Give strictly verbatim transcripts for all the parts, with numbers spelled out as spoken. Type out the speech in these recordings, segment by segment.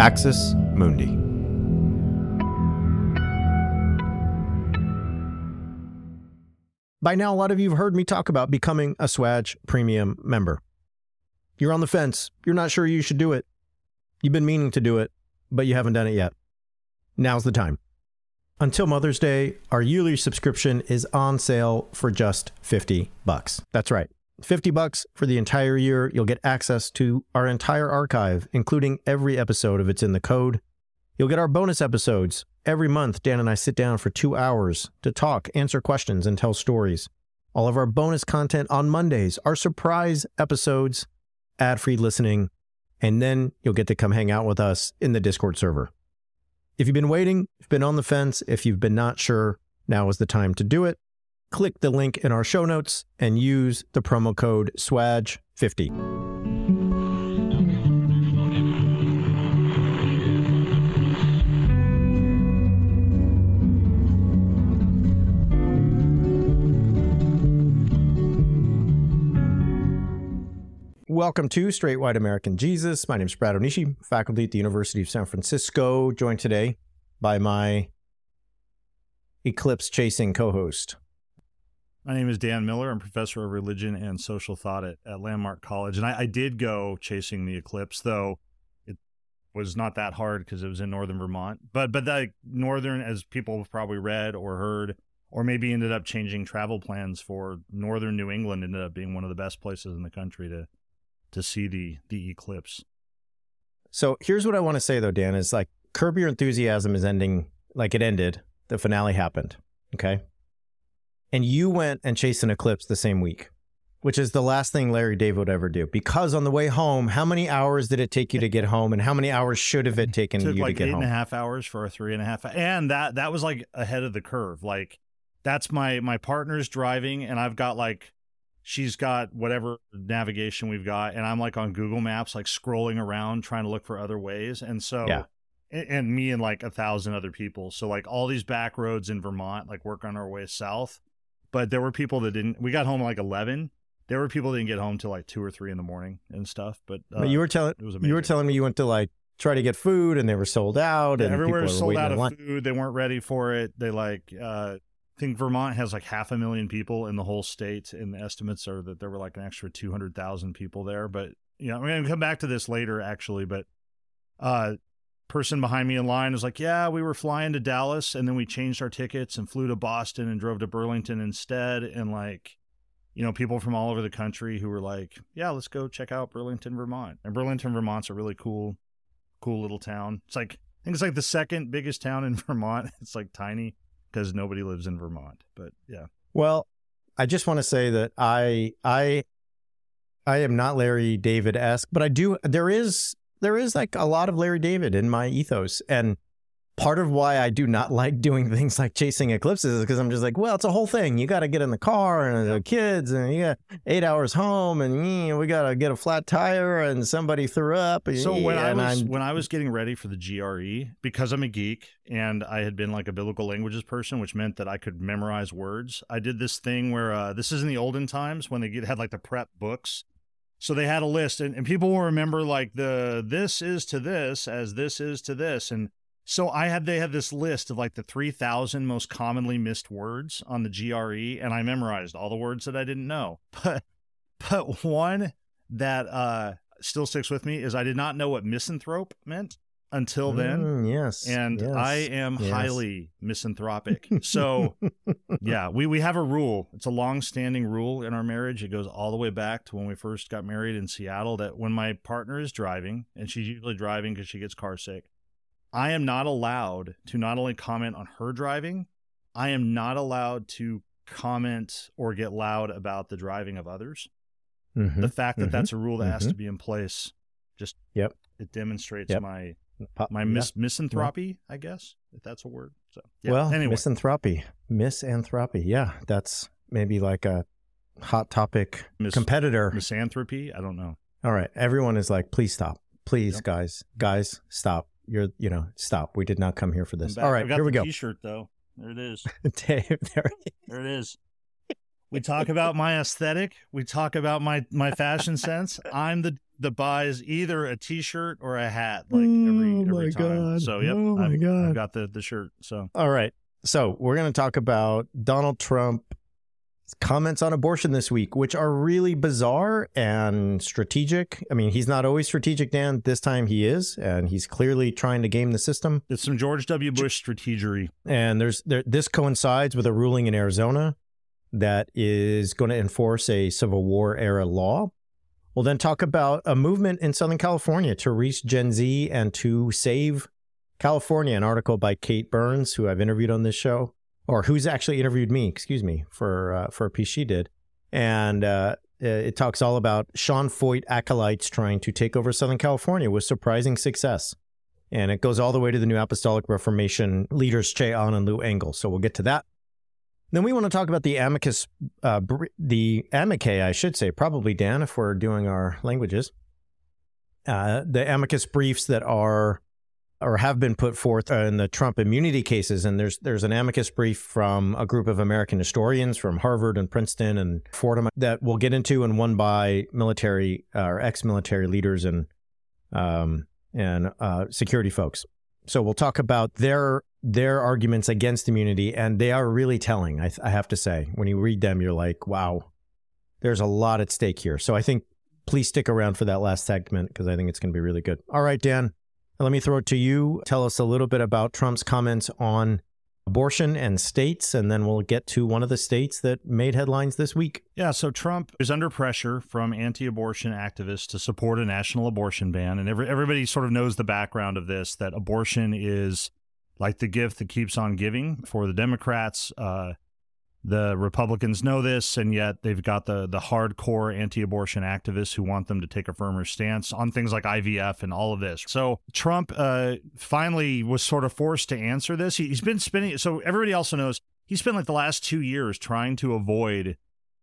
Axis Mundi. By now, a lot of you have heard me talk about becoming a Swag Premium member. You're on the fence. You're not sure you should do it. You've been meaning to do it, but you haven't done it yet. Now's the time. Until Mother's Day, our yearly subscription is on sale for just fifty bucks. That's right. fifty bucks for the entire year. You'll get access to our entire archive, including every episode of It's in the Code. You'll get our bonus episodes. Every month, Dan and I sit down for two hours to talk, answer questions, and tell stories. All of our bonus content on Mondays, our surprise episodes, ad-free listening, and then you'll get to come hang out with us in the Discord server. If you've been waiting, if you've been on the fence, if you've been not sure, now is the time to do it. Click the link in our show notes and use the promo code S W A G fifty. Welcome to Straight White American Jesus. My name is Brad Onishi, faculty at the University of San Francisco, joined today by my eclipse-chasing co-host. My name is Dan Miller. I'm professor of religion and social thought at, at Landmark College. And I, I did go chasing the eclipse, though it was not that hard because it was in northern Vermont. But but the northern, as people have probably read or heard, or maybe ended up changing travel plans for northern New England, ended up being one of the best places in the country to to see the the eclipse. So here's what I want to say, though, Dan, is like Curb Your Enthusiasm is ending like it ended. The finale happened, okay? And you went and chased an eclipse the same week, which is the last thing Larry David would ever do. Because on the way home, how many hours did it take you to get home, and how many hours should have it taken Took you like to get eight home? and a half hours for a three and a half. And that that was like ahead of the curve. Like that's my my partner's driving, and I've got like she's got whatever navigation we've got, and I'm like on Google Maps, like scrolling around trying to look for other ways. And so, yeah. and, and me and like a thousand other people. So like all these back roads in Vermont, like work on our way south. But there were people that didn't, we got home like eleven. There were people that didn't get home till like two or three in the morning and stuff. But, uh, but you were telling, you were telling me you went to like try to get food and they were sold out. Yeah, and everywhere was sold out of line. food. They weren't ready for it. They like, uh, I think Vermont has like half a million people in the whole state, and the estimates are that there were like an extra two hundred thousand people there. But, you know, we're going to come back to this later, actually. But uh, person behind me in line was like, yeah, we were flying to Dallas, and then we changed our tickets and flew to Boston and drove to Burlington instead. And like, you know, people from all over the country who were like, yeah, let's go check out Burlington, Vermont. And Burlington, Vermont's a really cool, cool little town. It's like, I think it's like the second biggest town in Vermont. It's like tiny, because nobody lives in Vermont, but yeah. Well, I just want to say that I I I am not Larry David-esque, but I do. There is there is like a lot of Larry David in my ethos, and part of why I do not like doing things like chasing eclipses is because I'm just like, well, it's a whole thing. You got to get in the car and the kids, and you got eight hours home, and mm, we got to get a flat tire, and somebody threw up. And, so when I was I'm, when I was getting ready for the G R E, because I'm a geek and I had been like a biblical languages person, which meant that I could memorize words. I did this thing where uh, this is in the olden times when they get, had like the prep books. So they had a list, and, and people will remember like the this is to this as this is to this, and so I had, they had this list of like the three thousand most commonly missed words on the G R E, and I memorized all the words that I didn't know. But, but one that uh, still sticks with me is I did not know what misanthrope meant until then. Mm, yes. And yes, I am yes. highly misanthropic. So yeah, we, we have a rule. It's a long-standing rule in our marriage. It goes all the way back to when we first got married in Seattle, that when my partner is driving, and she's usually driving because she gets car sick, I am not allowed to not only comment on her driving, I am not allowed to comment or get loud about the driving of others. Mm-hmm, the fact that mm-hmm, that's a rule that mm-hmm. has to be in place, just yep. it demonstrates yep. my my mis- yep. misanthropy, yep. I guess, if that's a word. So yeah. Well, anyway. misanthropy, misanthropy. Yeah, that's maybe like a hot topic Mis- competitor. Misanthropy? I don't know. All right. Everyone is like, please stop. Please, yep. guys. Guys, stop. You're, you know, stop. We did not come here for this. All right, I've got here we the go. T-shirt, though. There it is. Dave, there, there it is. We talk about my aesthetic. We talk about my, my fashion sense. I'm the that buys either a T-shirt or a hat, like Oh every my every time. God. So yep, Oh my I've, God. I've got the the shirt. So All right. So we're going to talk about Donald Trump's comments on abortion this week, which are really bizarre and strategic. I mean, he's not always strategic, Dan. This time he is, and he's clearly trying to game the system. it's some George W. Bush strategery. And there's there, this coincides with a ruling in Arizona that is going to enforce a Civil War era law. We'll then talk about a movement in Southern California to reach Gen Z and to save California, an article by Kate Burns, who I've interviewed on this show, or who's actually interviewed me, excuse me, for uh, for a piece she did. And uh, it talks all about Sean Feucht acolytes trying to take over Southern California with surprising success. And it goes all the way to the New Apostolic Reformation leaders, Che Ahn and Lou Engle. So we'll get to that. Then we want to talk about the amicus, uh, the amici, I should say, probably, Dan, if we're doing our languages, uh, the amicus briefs that are or have been put forth in the Trump immunity cases. And there's there's an amicus brief from a group of American historians from Harvard and Princeton and Fordham that we'll get into, and one by military uh, or ex-military leaders and um, and uh, security folks. So we'll talk about their their arguments against immunity, and they are really telling, I, I have to say. When you read them, you're like, wow, there's a lot at stake here. So I think please stick around for that last segment, because I think it's going to be really good. All right, Dan, let me throw it to you. Tell us a little bit about Trump's comments on abortion and states, and then we'll get to one of the states that made headlines this week. Yeah, so Trump is under pressure from anti-abortion activists to support a national abortion ban. And every, everybody sort of knows the background of this, that abortion is like the gift that keeps on giving for the Democrats. Uh, the Republicans know this, and yet they've got the the hardcore anti-abortion activists who want them to take a firmer stance on things like I V F and all of this. So Trump uh, finally was sort of forced to answer this. He, he's been spinning. So everybody also knows he spent like the last two years trying to avoid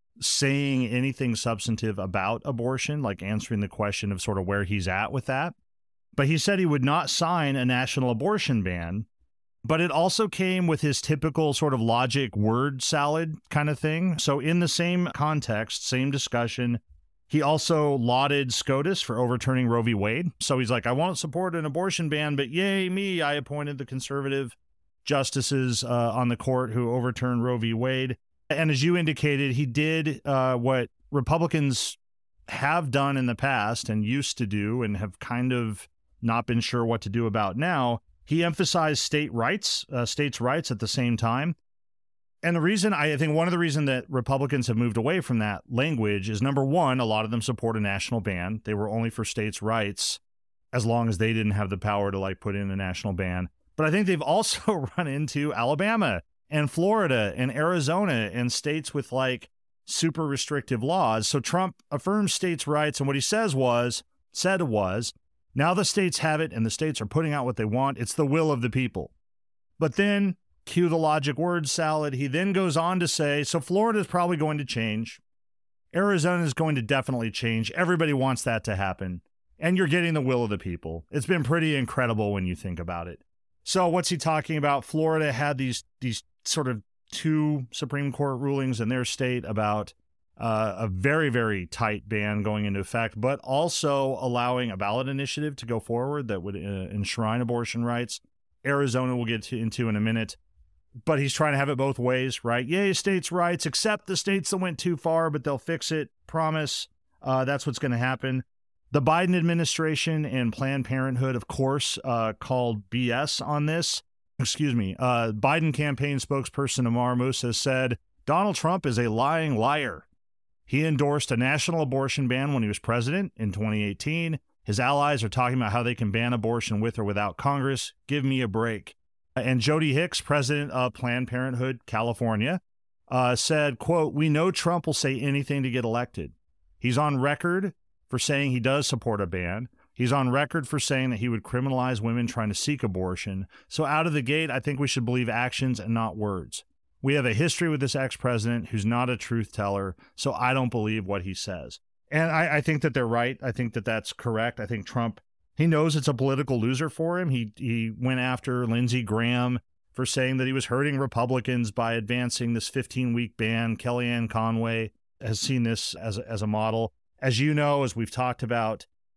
saying anything substantive about abortion, like answering the question of sort of where he's at with that. But he said he would not sign a national abortion ban. But it also came with his typical sort of logic word salad kind of thing. So in the same context, same discussion, he also lauded SCOTUS for overturning Roe v. Wade. So he's like, I won't support an abortion ban, but yay me, I appointed the conservative justices uh, on the court who overturned Roe v. Wade. And as you indicated, he did uh, what Republicans have done in the past and used to do and have kind of not been sure what to do about now. He emphasized state rights, uh, states' rights at the same time. And the reason, I think one of the reasons that Republicans have moved away from that language is, number one, a lot of them support a national ban. They were only for states' rights as long as they didn't have the power to like put in a national ban. But I think they've also run into Alabama and Florida and Arizona and states with like super restrictive laws. So Trump affirms states' rights. And what he says was, said was, now the states have it, and the states are putting out what they want. It's the will of the people. But then, cue the logic word salad, he then goes on to say, so Florida is probably going to change. Arizona is going to definitely change. Everybody wants that to happen. And you're getting the will of the people. It's been pretty incredible when you think about it. So what's he talking about? Florida had these, these sort of two Supreme Court rulings in their state about Uh, a very, very tight ban going into effect, but also allowing a ballot initiative to go forward that would uh, enshrine abortion rights. Arizona we'll get to, into in a minute, but he's trying to have it both ways, right? Yay, states' rights, except the states that went too far, but they'll fix it. Promise. Uh, that's what's going to happen. The Biden administration and Planned Parenthood, of course, uh, called B S on this. Excuse me. Uh, Biden campaign spokesperson Amar Moussa said, Donald Trump is a lying liar. He endorsed a national abortion ban when he was president in twenty eighteen. His allies are talking about how they can ban abortion with or without Congress. Give me a break. And Jody Hicks, president of Planned Parenthood California, uh, said, quote, we know Trump will say anything to get elected. He's on record for saying he does support a ban. He's on record for saying that he would criminalize women trying to seek abortion. So out of the gate, I think we should believe actions and not words. We have a history with this ex-president who's not a truth teller, so I don't believe what he says. And I, I think that they're right. I think that that's correct. I think Trump, he knows it's a political loser for him. He he went after Lindsey Graham for saying that he was hurting Republicans by advancing this fifteen-week ban. Kellyanne Conway has seen this as a, as a model. As you know, as we've talked about,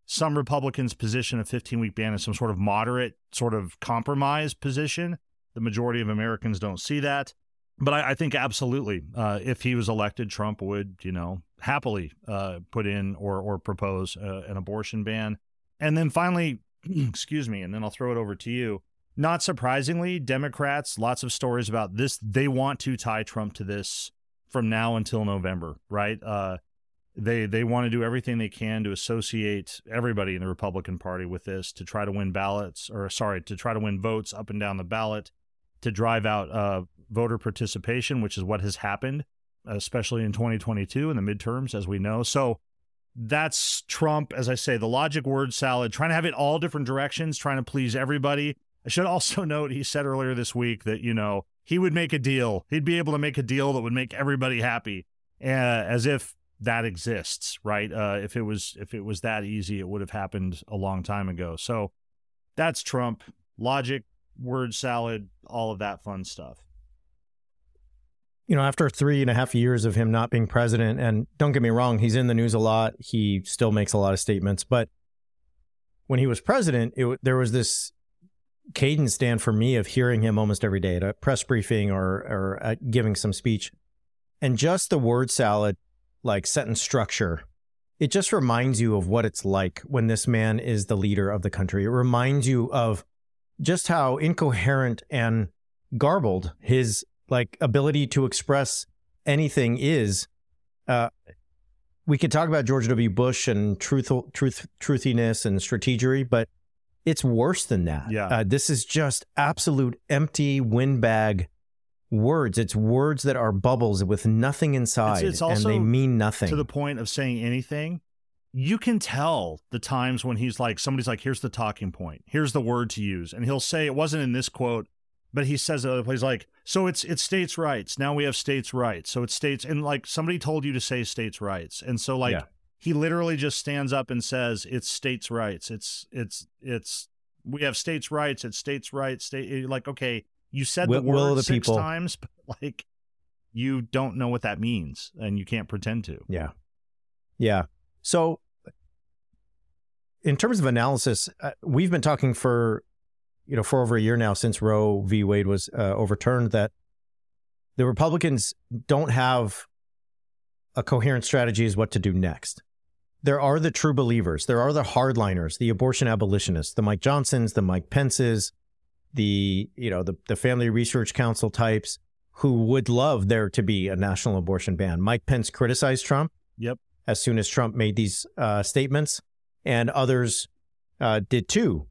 some Republicans position a fifteen-week ban as some sort of moderate sort of compromise position. The majority of Americans don't see that. But I, I think absolutely, uh, if he was elected, Trump would, you know, happily uh, put in or or propose uh, an abortion ban. And then finally, excuse me, and then I'll throw it over to you. Not surprisingly, Democrats, lots of stories about this. They want to tie Trump to this from now until November, right? Uh, they they want to do everything they can to associate everybody in the Republican Party with this, to try to win ballots, or sorry, to try to win votes up and down the ballot, to drive out uh, voter participation, which is what has happened, especially in twenty twenty-two in the midterms, as we know. So that's Trump, as I say, the logic word salad, trying to have it all different directions, trying to please everybody. I should also note, he said earlier this week that, you know, he would make a deal. He'd be able to make a deal that would make everybody happy, uh, as if that exists, right? Uh, if it was if it was that easy, it would have happened a long time ago. So that's Trump. Logic, word salad, all of that fun stuff. You know, after three and a half years of him not being president, and don't get me wrong, he's in the news a lot. He still makes a lot of statements. But when he was president, it, there was this cadence, Dan, for me, of hearing him almost every day at a press briefing or, or uh, giving some speech. And just the word salad, like sentence structure, it just reminds you of what it's like when this man is the leader of the country. It reminds you of just how incoherent and garbled his like ability to express anything is. Uh, we could talk about George W. Bush and truthful, truth, truthiness and strategery, but it's worse than that. Yeah. Uh, this is just absolute empty windbag words. It's words that are bubbles with nothing inside, it's, it's also and they mean nothing. To the point of saying anything. You can tell the times when he's like, somebody's like, here's the talking point, here's the word to use. And he'll say, it wasn't in this quote, but he says at other places like, so it's it's states' rights. Now we have states' rights. So it's states. And like somebody told you to say states' rights. And so like Yeah. he literally just stands up and says, it's states' rights. It's, it's, it's, we have states' rights. It's states' rights. State, like, okay, you said Will- the word will the six people. times, but like you don't know what that means and you can't pretend to. Yeah. Yeah. So in terms of analysis, uh, we've been talking for, you know, for over a year now since Roe v. Wade was uh, overturned, that the Republicans don't have a coherent strategy as what to do next. There are the true believers. There are the hardliners, the abortion abolitionists, the Mike Johnsons, the Mike Pences, the, you know, the, the Family Research Council types who would love there to be a national abortion ban. Mike Pence criticized Trump. Yep. As soon as Trump made these uh, statements, and others uh, did too.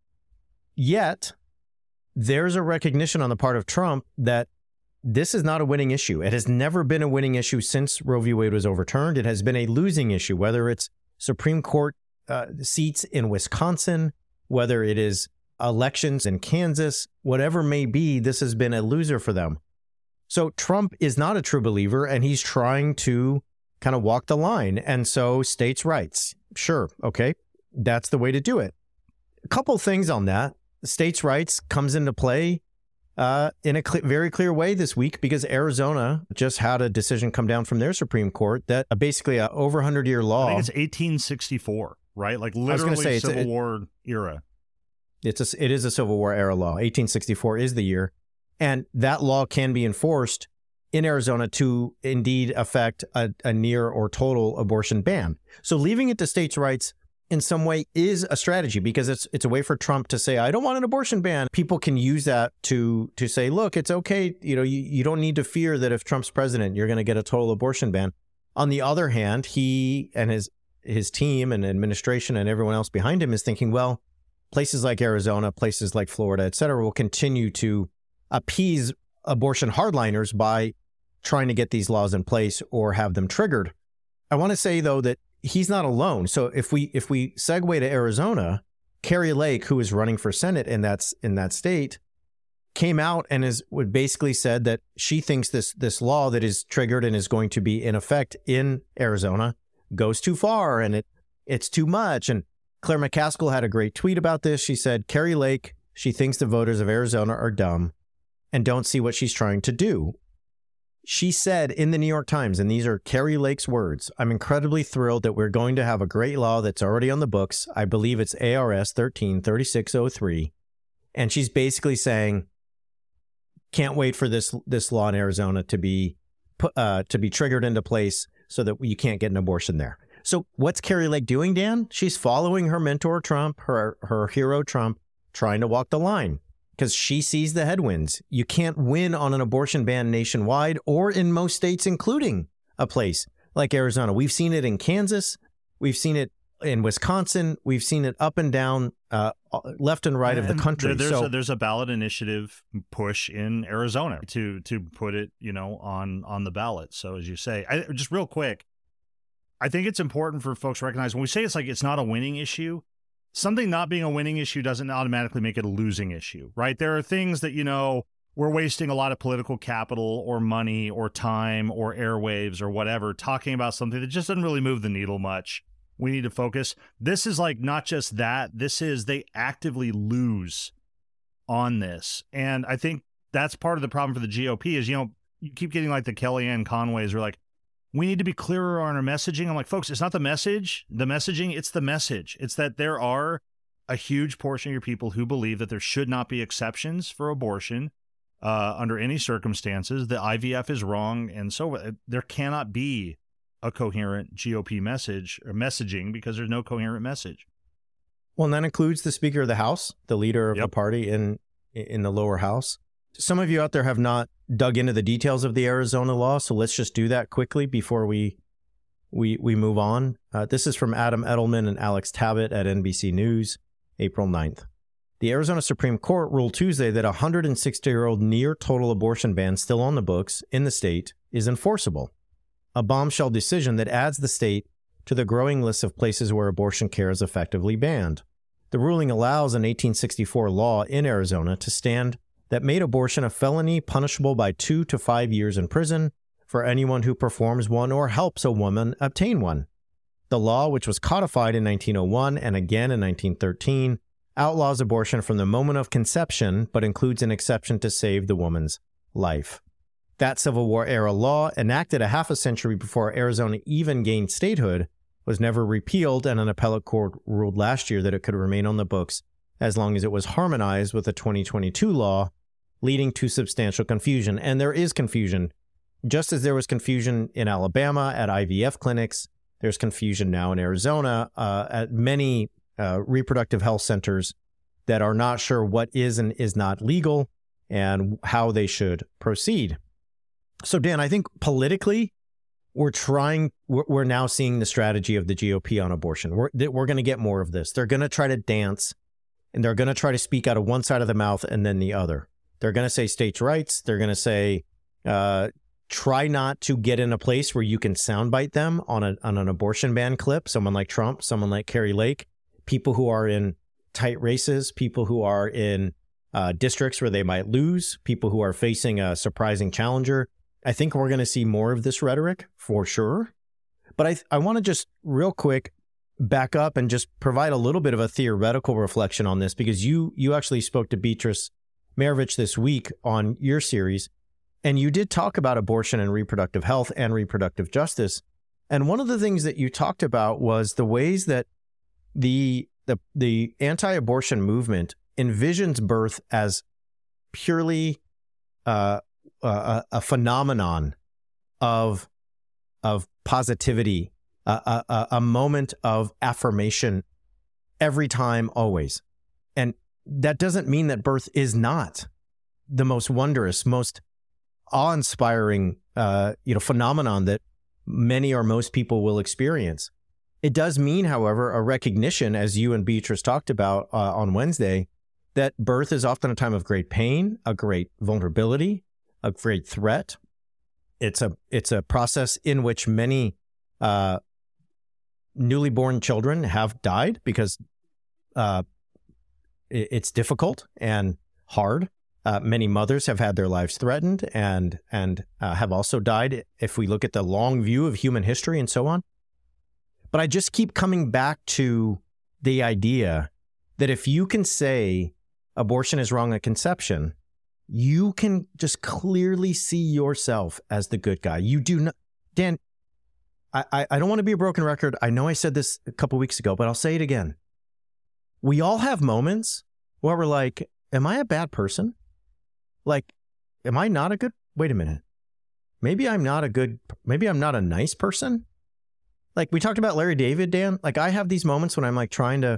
Yet, there's a recognition on the part of Trump that this is not a winning issue. It has never been a winning issue since Roe v. Wade was overturned. It has been a losing issue, whether it's Supreme Court uh, seats in Wisconsin, whether it is elections in Kansas, whatever may be, this has been a loser for them. So Trump is not a true believer, and he's trying to kind of walk the line. And so states' rights, sure, okay, that's the way to do it. A couple things on that. States' rights comes into play uh, in a cl- very clear way this week, because Arizona just had a decision come down from their Supreme Court that uh, basically a over one hundred year law. I think it's eighteen sixty-four, right? Like was gonna literally say, it's a- Civil it- War era. It's a, it is a Civil War era law. eighteen sixty-four is the year. And that law can be enforced in Arizona to indeed affect a, a near or total abortion ban. So leaving it to states' rights in some way is a strategy, because it's it's a way for Trump to say, I don't want an abortion ban. People can use that to to say, look, it's okay. You know, you, you don't need to fear that if Trump's president, you're going to get a total abortion ban. On the other hand, he and his his team and administration and everyone else behind him is thinking, well, places like Arizona, places like Florida, et cetera, will continue to appease abortion hardliners by trying to get these laws in place or have them triggered. I want to say, though, that he's not alone. So if we if we segue to Arizona, Kari Lake, who is running for Senate in that, in that state, came out and is would basically said that she thinks this this law that is triggered and is going to be in effect in Arizona goes too far and it it's too much. And Claire McCaskill had a great tweet about this. She said, Kari Lake, she thinks the voters of Arizona are dumb and don't see what she's trying to do. She said in the New York Times, and these are Kari Lake's words, "I'm incredibly thrilled that we're going to have a great law that's already on the books. I believe it's A R S thirteen thirty-six oh three." And she's basically saying, can't wait for this this law in Arizona to be put, uh, to be triggered into place so that you can't get an abortion there. So what's Kari Lake doing, Dan? She's following her mentor Trump, her her hero Trump, trying to walk the line because she sees the headwinds. You can't win on an abortion ban nationwide or in most states, including a place like Arizona. We've seen it in Kansas. We've seen it in Wisconsin. We've seen it up and down, uh, left and right and of the country. There's, so a, there's a ballot initiative push in Arizona to to put it, you know, on on the ballot. So as you say, I, just real quick, I think it's important for folks to recognize when we say it's like it's not a winning issue, something not being a winning issue doesn't automatically make it a losing issue, right? There are things that, you know, we're wasting a lot of political capital or money or time or airwaves or whatever talking about something that just doesn't really move the needle much. We need to focus. This is like not just that. This is they actively lose on this. And I think that's part of the problem for the G O P is, you know, you keep getting like the Kellyanne Conways who are like, we need to be clearer on our messaging. I'm like, folks, it's not the message, the messaging, it's the message. It's that there are a huge portion of your people who believe that there should not be exceptions for abortion uh, under any circumstances. The I V F is wrong. And so there cannot be a coherent G O P message or messaging because there's no coherent message. Well, and that includes the Speaker of the House, the leader of Yep. the party in in the lower house. Some of you out there have not dug into the details of the Arizona law, so let's just do that quickly before we we we move on. Uh, this is from Adam Edelman and Alex Tabbitt at N B C News, April ninth. The Arizona Supreme Court ruled Tuesday that a one hundred sixty-year-old near-total abortion ban still on the books in the state is enforceable, a bombshell decision that adds the state to the growing list of places where abortion care is effectively banned. The ruling allows an eighteen sixty-four law in Arizona to stand that made abortion a felony punishable by two to five years in prison for anyone who performs one or helps a woman obtain one. The law, which was codified in nineteen oh one and again in nineteen thirteen, outlaws abortion from the moment of conception, but includes an exception to save the woman's life. That Civil War-era law, enacted a half a century before Arizona even gained statehood, was never repealed, and an appellate court ruled last year that it could remain on the books as long as it was harmonized with the twenty twenty-two law, leading to substantial confusion. And there is confusion. Just as there was confusion in Alabama at I V F clinics, there's confusion now in Arizona uh, at many uh, reproductive health centers that are not sure what is and is not legal and how they should proceed. So, Dan, I think politically, we're trying, we're, we're now seeing the strategy of the G O P on abortion. We're, we're going to get more of this. They're going to try to dance, and they're going to try to speak out of one side of the mouth and then the other. They're going to say states' rights. They're going to say, uh, try not to get in a place where you can soundbite them on, a, on an abortion ban clip. Someone like Trump, someone like Kari Lake, people who are in tight races, people who are in uh, districts where they might lose, people who are facing a surprising challenger. I think we're going to see more of this rhetoric for sure. But I I want to just real quick back up and just provide a little bit of a theoretical reflection on this, because you you actually spoke to Beatrice Marovich this week on your series, and you did talk about abortion and reproductive health and reproductive justice. And one of the things that you talked about was the ways that the the the anti-abortion movement envisions birth as purely uh, a, a phenomenon of of positivity, a, a, a moment of affirmation every time, always. And that doesn't mean that birth is not the most wondrous, most awe-inspiring uh, you know, phenomenon that many or most people will experience. It does mean, however, a recognition, as you and Beatrice talked about uh, on Wednesday, that birth is often a time of great pain, a great vulnerability, a great threat. It's a it's a process in which many uh, newly born children have died because uh, it, it's difficult and hard. Uh, many mothers have had their lives threatened and and uh, have also died if we look at the long view of human history and so on. But I just keep coming back to the idea that if you can say abortion is wrong at conception, you can just clearly see yourself as the good guy. You do not, Dan, I, I, I don't want to be a broken record. I know I said this a couple weeks ago, but I'll say it again. We all have moments where we're like, am I a bad person? Like, am I not a good, wait a minute. Maybe I'm not a good, maybe I'm not a nice person. Like we talked about Larry David, Dan. Like I have these moments when I'm like trying to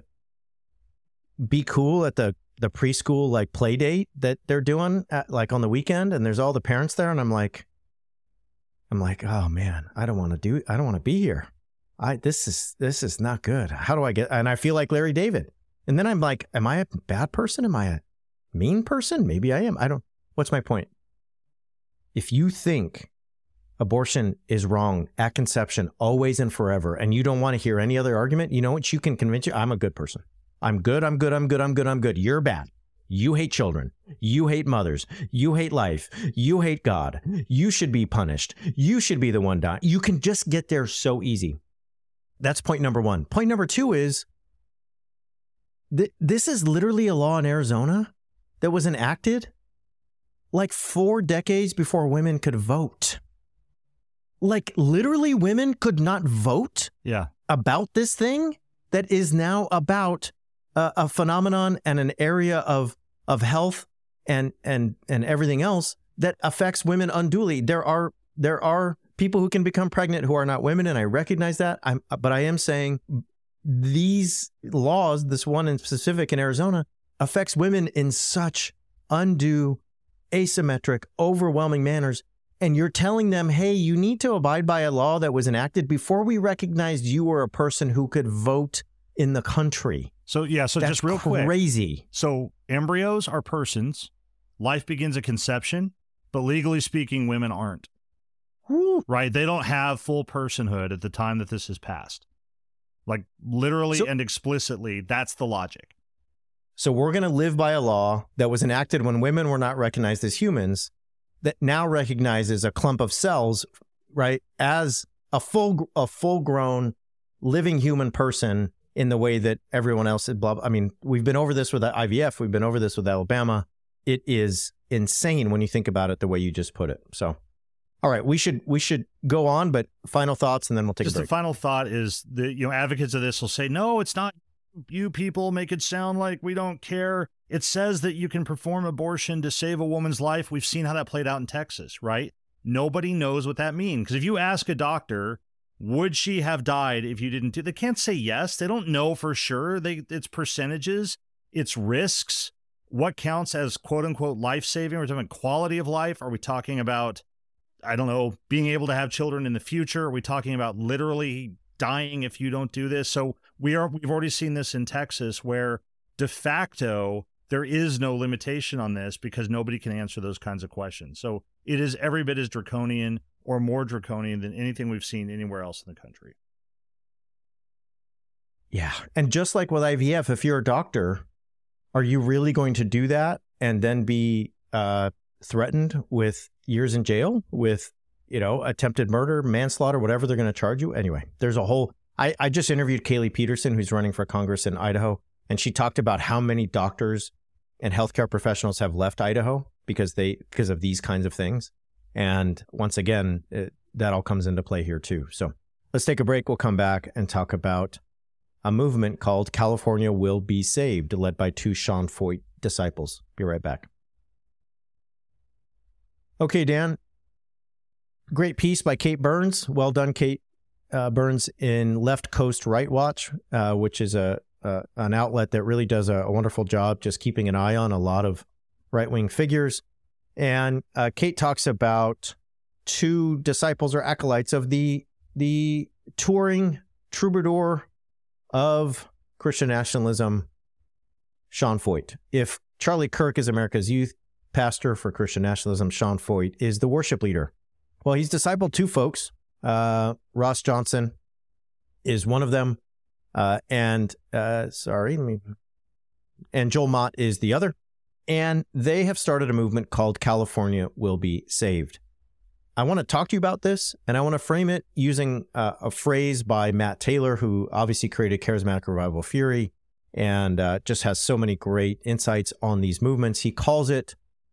be cool at the, the preschool like play date that they're doing at, like on the weekend, and there's all the parents there, and I'm like, I'm like, oh man, I don't want to do, I don't want to be here. I this is this is not good. How do I get? And I feel like Larry David, and then I'm like, am I a bad person? Am I a mean person? Maybe I am. I don't. What's my point? If you think abortion is wrong at conception, always and forever, and you don't want to hear any other argument, you know what? You can convince you, I'm a good person. I'm good, I'm good, I'm good, I'm good, I'm good. You're bad. You hate children. You hate mothers. You hate life. You hate God. You should be punished. You should be the one dying. You can just get there so easy. That's point number one. Point number two is, th- this is literally a law in Arizona that was enacted like four decades before women could vote. Like literally women could not vote yeah. about this thing that is now about a, a phenomenon and an area of of health and and and everything else that affects women unduly. There are there are people who can become pregnant who are not women, and I recognize that. I'm, but I am saying these laws, this one in specific in Arizona, affects women in such undue, asymmetric, overwhelming manners. And you're telling them, hey, you need to abide by a law that was enacted before we recognized you were a person who could vote in the country. So, yeah, so That's just real quick. crazy. So embryos are persons. Life begins at conception, but legally speaking, women aren't. Woo. Right? They don't have full personhood at the time that this is passed. Like literally So- and explicitly, that's the logic. So we're going to live by a law that was enacted when women were not recognized as humans, that now recognizes a clump of cells, right, as a full, a full-grown living human person in the way that everyone else is. Blah. I mean, we've been over this with I V F. We've been over this with Alabama. It is insane when you think about it the way you just put it. So, all right, we should we should go on, but final thoughts, and then we'll take Just a the break. final thought is the you know advocates of this will say, no, it's not. You people make it sound like we don't care. It says that you can perform abortion to save a woman's life. We've seen how that played out in Texas, right? Nobody knows what that means. Because if you ask a doctor, would she have died if you didn't do, they can't say yes. They don't know for sure. They it's percentages, it's risks. What counts as quote unquote life saving? We're talking quality of life. Are we talking about, I don't know, being able to have children in the future? Are we talking about literally dying if you don't do this? So we are, we've already seen this in Texas where de facto there is no limitation on this because nobody can answer those kinds of questions. So it is every bit as draconian or more draconian than anything we've seen anywhere else in the country. Yeah. And just like with I V F, if you're a doctor, are you really going to do that and then be uh, threatened with years in jail, with, you know, attempted murder, manslaughter, whatever they're going to charge you? Anyway, there's a whole, I, I just interviewed Kaylee Peterson, who's running for Congress in Idaho, and she talked about how many doctors and healthcare professionals have left Idaho because they, because of these kinds of things. And once again, it, that all comes into play here too. So let's take a break. We'll come back and talk about a movement called California Will Be Saved, led by two Sean Feucht disciples. Be right back. Okay, Dan. Great piece by Kate Burns. Well done, Kate uh, Burns, in Left Coast Right Watch, uh, which is a, a an outlet that really does a, a wonderful job just keeping an eye on a lot of right-wing figures. And uh, Kate talks about two disciples or acolytes of the the touring troubadour of Christian nationalism, Sean Feucht. If Charlie Kirk is America's youth pastor for Christian nationalism, Sean Feucht is the worship leader. Well, he's discipled two folks. Uh, Ross Johnson is one of them, uh, and uh, sorry, let me, and Joel Mott is the other. And they have started a movement called California Will Be Saved. I want to talk to you about this, and I want to frame it using uh, a phrase by Matt Taylor, who obviously created Charismatic Revival Fury and uh, just has so many great insights on these movements. He calls it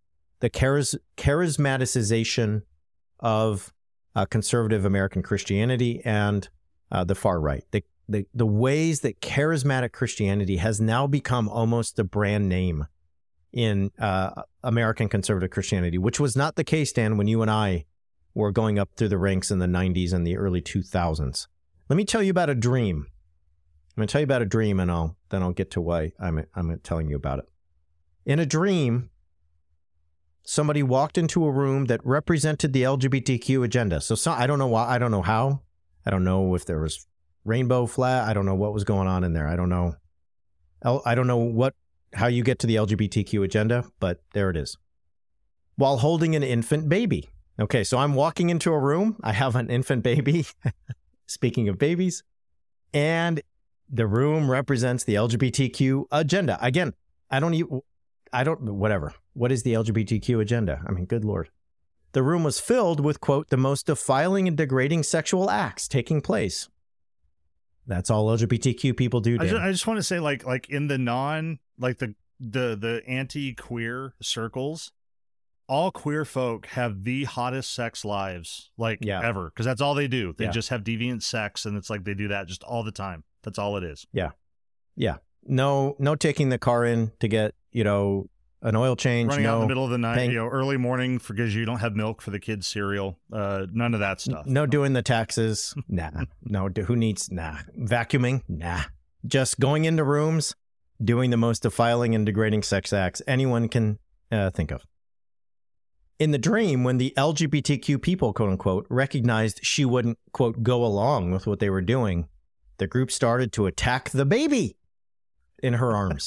the charis- charismaticization of uh, conservative American Christianity and uh, the far right. The, the the ways that charismatic Christianity has now become almost a brand name in uh, American conservative Christianity, which was not the case, Dan, when you and I were going up through the ranks in the nineties and the early two thousands. Let me tell you about a dream. I'm going to tell you about a dream, and I'll then I'll get to why I'm I'm telling you about it. In a dream, somebody walked into a room that represented the L G B T Q agenda. So, so I don't know why. I don't know how. I don't know if there was rainbow flag. I don't know what was going on in there. I don't know. I don't know what how you get to the L G B T Q agenda, but there it is. While holding an infant baby. Okay, so I'm walking into a room. I have an infant baby. Speaking of babies, and the room represents the L G B T Q agenda. Again, I don't even, I don't, whatever. What is the L G B T Q agenda? I mean, good Lord. The room was filled with, quote, the most defiling and degrading sexual acts taking place. That's all L G B T Q people do, Dan. I just, I just want to say, like, like in the non, like the, the, the anti-queer circles, all queer folk have the hottest sex lives, like, yeah. ever. Because that's all they do. They yeah. just have deviant sex, and it's like they do that just all the time. That's all it is. Yeah. Yeah. No, no taking the car in to get, you know, an oil change. Running no out in the middle of the night, paying, you know, early morning because you don't have milk for the kids' cereal. Uh, none of that stuff. No doing the taxes. Nah. No. Who needs? Nah. Vacuuming. Nah. Just going into rooms, doing the most defiling and degrading sex acts anyone can uh, think of. In the dream, when the L G B T Q people, quote unquote, recognized she wouldn't, quote, go along with what they were doing, the group started to attack the baby in her arms.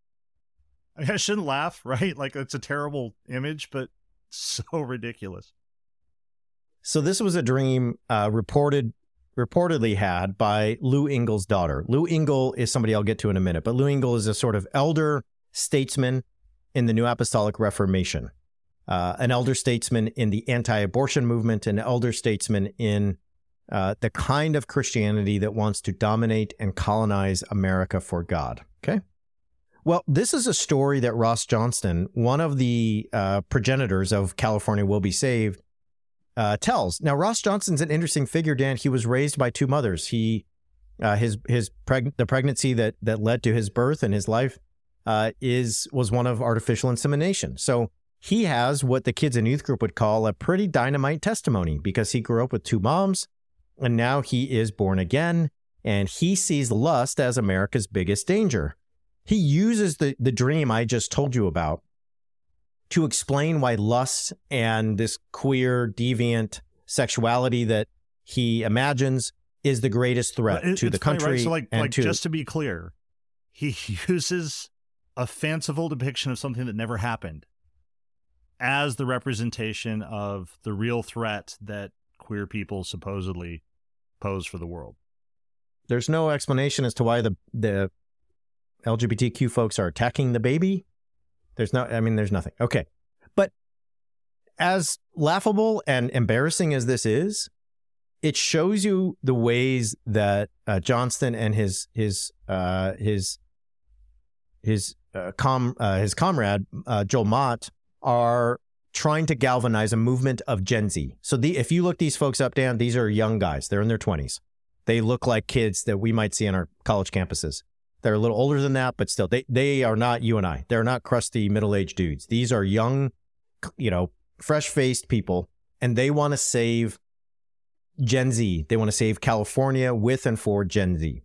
I mean, I shouldn't laugh, right? Like, it's a terrible image, but so ridiculous. So this was a dream uh, reported, reportedly had by Lou Engle's daughter. Lou Engle is somebody I'll get to in a minute, but Lou Engle is a sort of elder statesman in the New Apostolic Reformation. Uh, an elder statesman in the anti-abortion movement, an elder statesman in uh, the kind of Christianity that wants to dominate and colonize America for God. Okay? Well, this is a story that Ross Johnston, one of the uh, progenitors of California Will Be Saved, uh, tells. Now, Ross Johnston's an interesting figure, Dan. He was raised by two mothers. He, uh, his his preg- the pregnancy that that led to his birth and his life uh, is was one of artificial insemination. So he has what the kids and youth group would call a pretty dynamite testimony because he grew up with two moms and now he is born again and he sees lust as America's biggest danger. He uses the, the dream I just told you about to explain why lust and this queer, deviant sexuality that he imagines is the greatest threat it, to the funny, country. Right? So like, and like to, just to be clear, he uses a fanciful depiction of something that never happened as the representation of the real threat that queer people supposedly pose for the world. There's no explanation as to why the the L G B T Q folks are attacking the baby. There's no, I mean, there's nothing. Okay. But as laughable and embarrassing as this is, it shows you the ways that uh, Johnston and his his uh, his his uh, com uh, his comrade uh, Joel Mott are trying to galvanize a movement of Gen Z. So the, if you look these folks up, Dan, these are young guys. They're in their twenties. They look like kids that we might see on our college campuses. They're a little older than that, but still, they, they are not you and I. They're not crusty middle-aged dudes. These are young, you know, fresh-faced people, and they want to save Gen Z. They want to save California with and for Gen Z.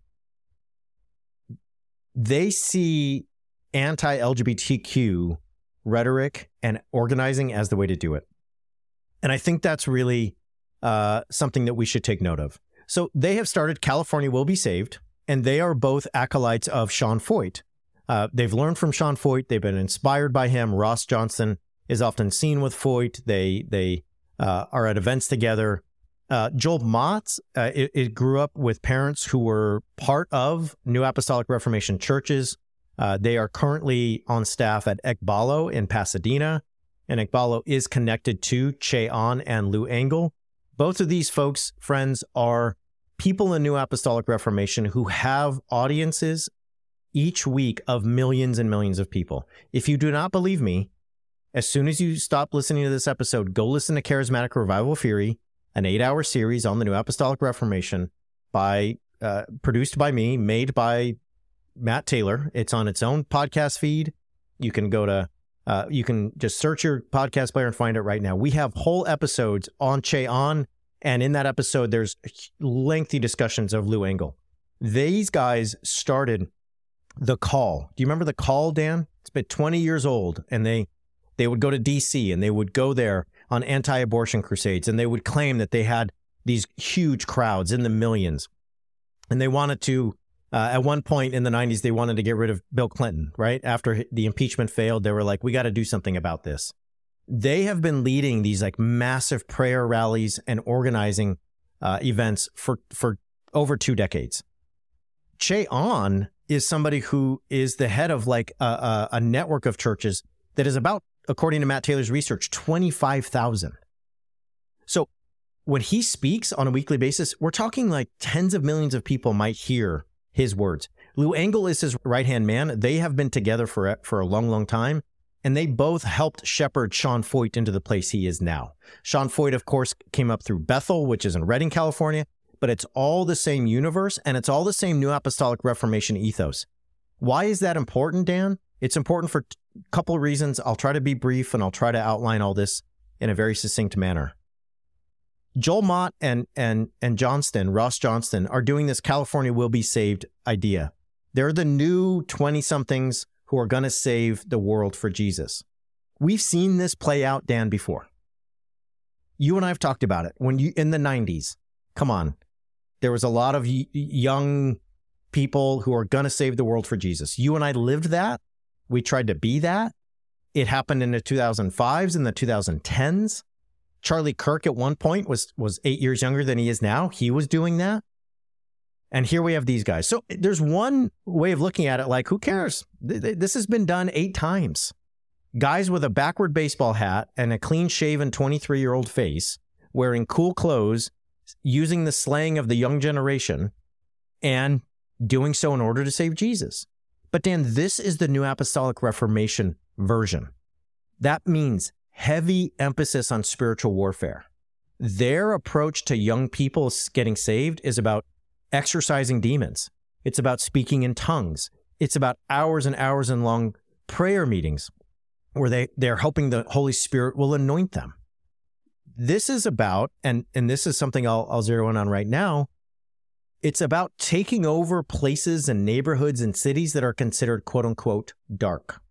They see anti-L G B T Q rhetoric and organizing as the way to do it. And I think that's really uh, something that we should take note of. So they have started California Will Be Saved, and they are both acolytes of Sean Feucht. Uh, they've learned from Sean Feucht. They've been inspired by him. Ross Johnston is often seen with Feucht. They they uh, are at events together. Uh, Joel Mott, uh, it, it grew up with parents who were part of New Apostolic Reformation churches. Uh, they are currently on staff at Ekbalo in Pasadena, and Ekbalo is connected to Che Ahn and Lou Engle. Both of these folks, friends, are people in New Apostolic Reformation who have audiences each week of millions and millions of people. If you do not believe me, as soon as you stop listening to this episode, go listen to Charismatic Revival Fury, an eight-hour series on the New Apostolic Reformation by uh, produced by me, made by Matt Taylor. It's on its own podcast feed. You can go to, uh, you can just search your podcast player and find it right now. We have whole episodes on Che Ahn, and in that episode, there's lengthy discussions of Lou Engle. These guys started The Call. Do you remember The Call, Dan? It's been twenty years old, and they they would go to D C and they would go there on anti-abortion crusades, and they would claim that they had these huge crowds in the millions. And they wanted to, uh, at one point in the nineties, they wanted to get rid of Bill Clinton, right? After the impeachment failed, they were like, we got to do something about this. They have been leading these like massive prayer rallies and organizing uh, events for, for over two decades. Che Ahn is somebody who is the head of like a, a, a network of churches that is about, according to Matt Taylor's research, twenty-five thousand. So when he speaks on a weekly basis, we're talking like tens of millions of people might hear his words. Lou Engle is his right-hand man. They have been together for, for a long, long time, and they both helped shepherd Sean Feucht into the place he is now. Sean Feucht, of course, came up through Bethel, which is in Redding, California, but it's all the same universe, and it's all the same New Apostolic Reformation ethos. Why is that important, Dan? It's important for a couple of reasons. I'll try to be brief, and I'll try to outline all this in a very succinct manner. Joel Mott and and and Johnston, Ross Johnston, are doing this California will be saved idea. They're the new twenty-somethings who are going to save the world for Jesus. We've seen this play out, Dan, before. You and I have talked about it. When you in the nineties, come on, there was a lot of y- young people who are going to save the world for Jesus. You and I lived that. We tried to be that. It happened in the two thousand fives and the two thousand tens. Charlie Kirk at one point was was eight years younger than he is now. He was doing that. And here we have these guys. So there's one way of looking at it like, who cares? This has been done eight times. Guys with a backward baseball hat and a clean-shaven twenty-three-year-old face, wearing cool clothes, using the slang of the young generation, and doing so in order to save Jesus. But Dan, this is the New Apostolic Reformation version. That means heavy emphasis on spiritual warfare. Their approach to young people getting saved is about exorcising demons. It's about speaking in tongues. It's about hours and hours and long prayer meetings where they, they're hoping the Holy Spirit will anoint them. This is about, and, and this is something I'll, I'll zero in on right now, it's about taking over places and neighborhoods and cities that are considered quote unquote dark.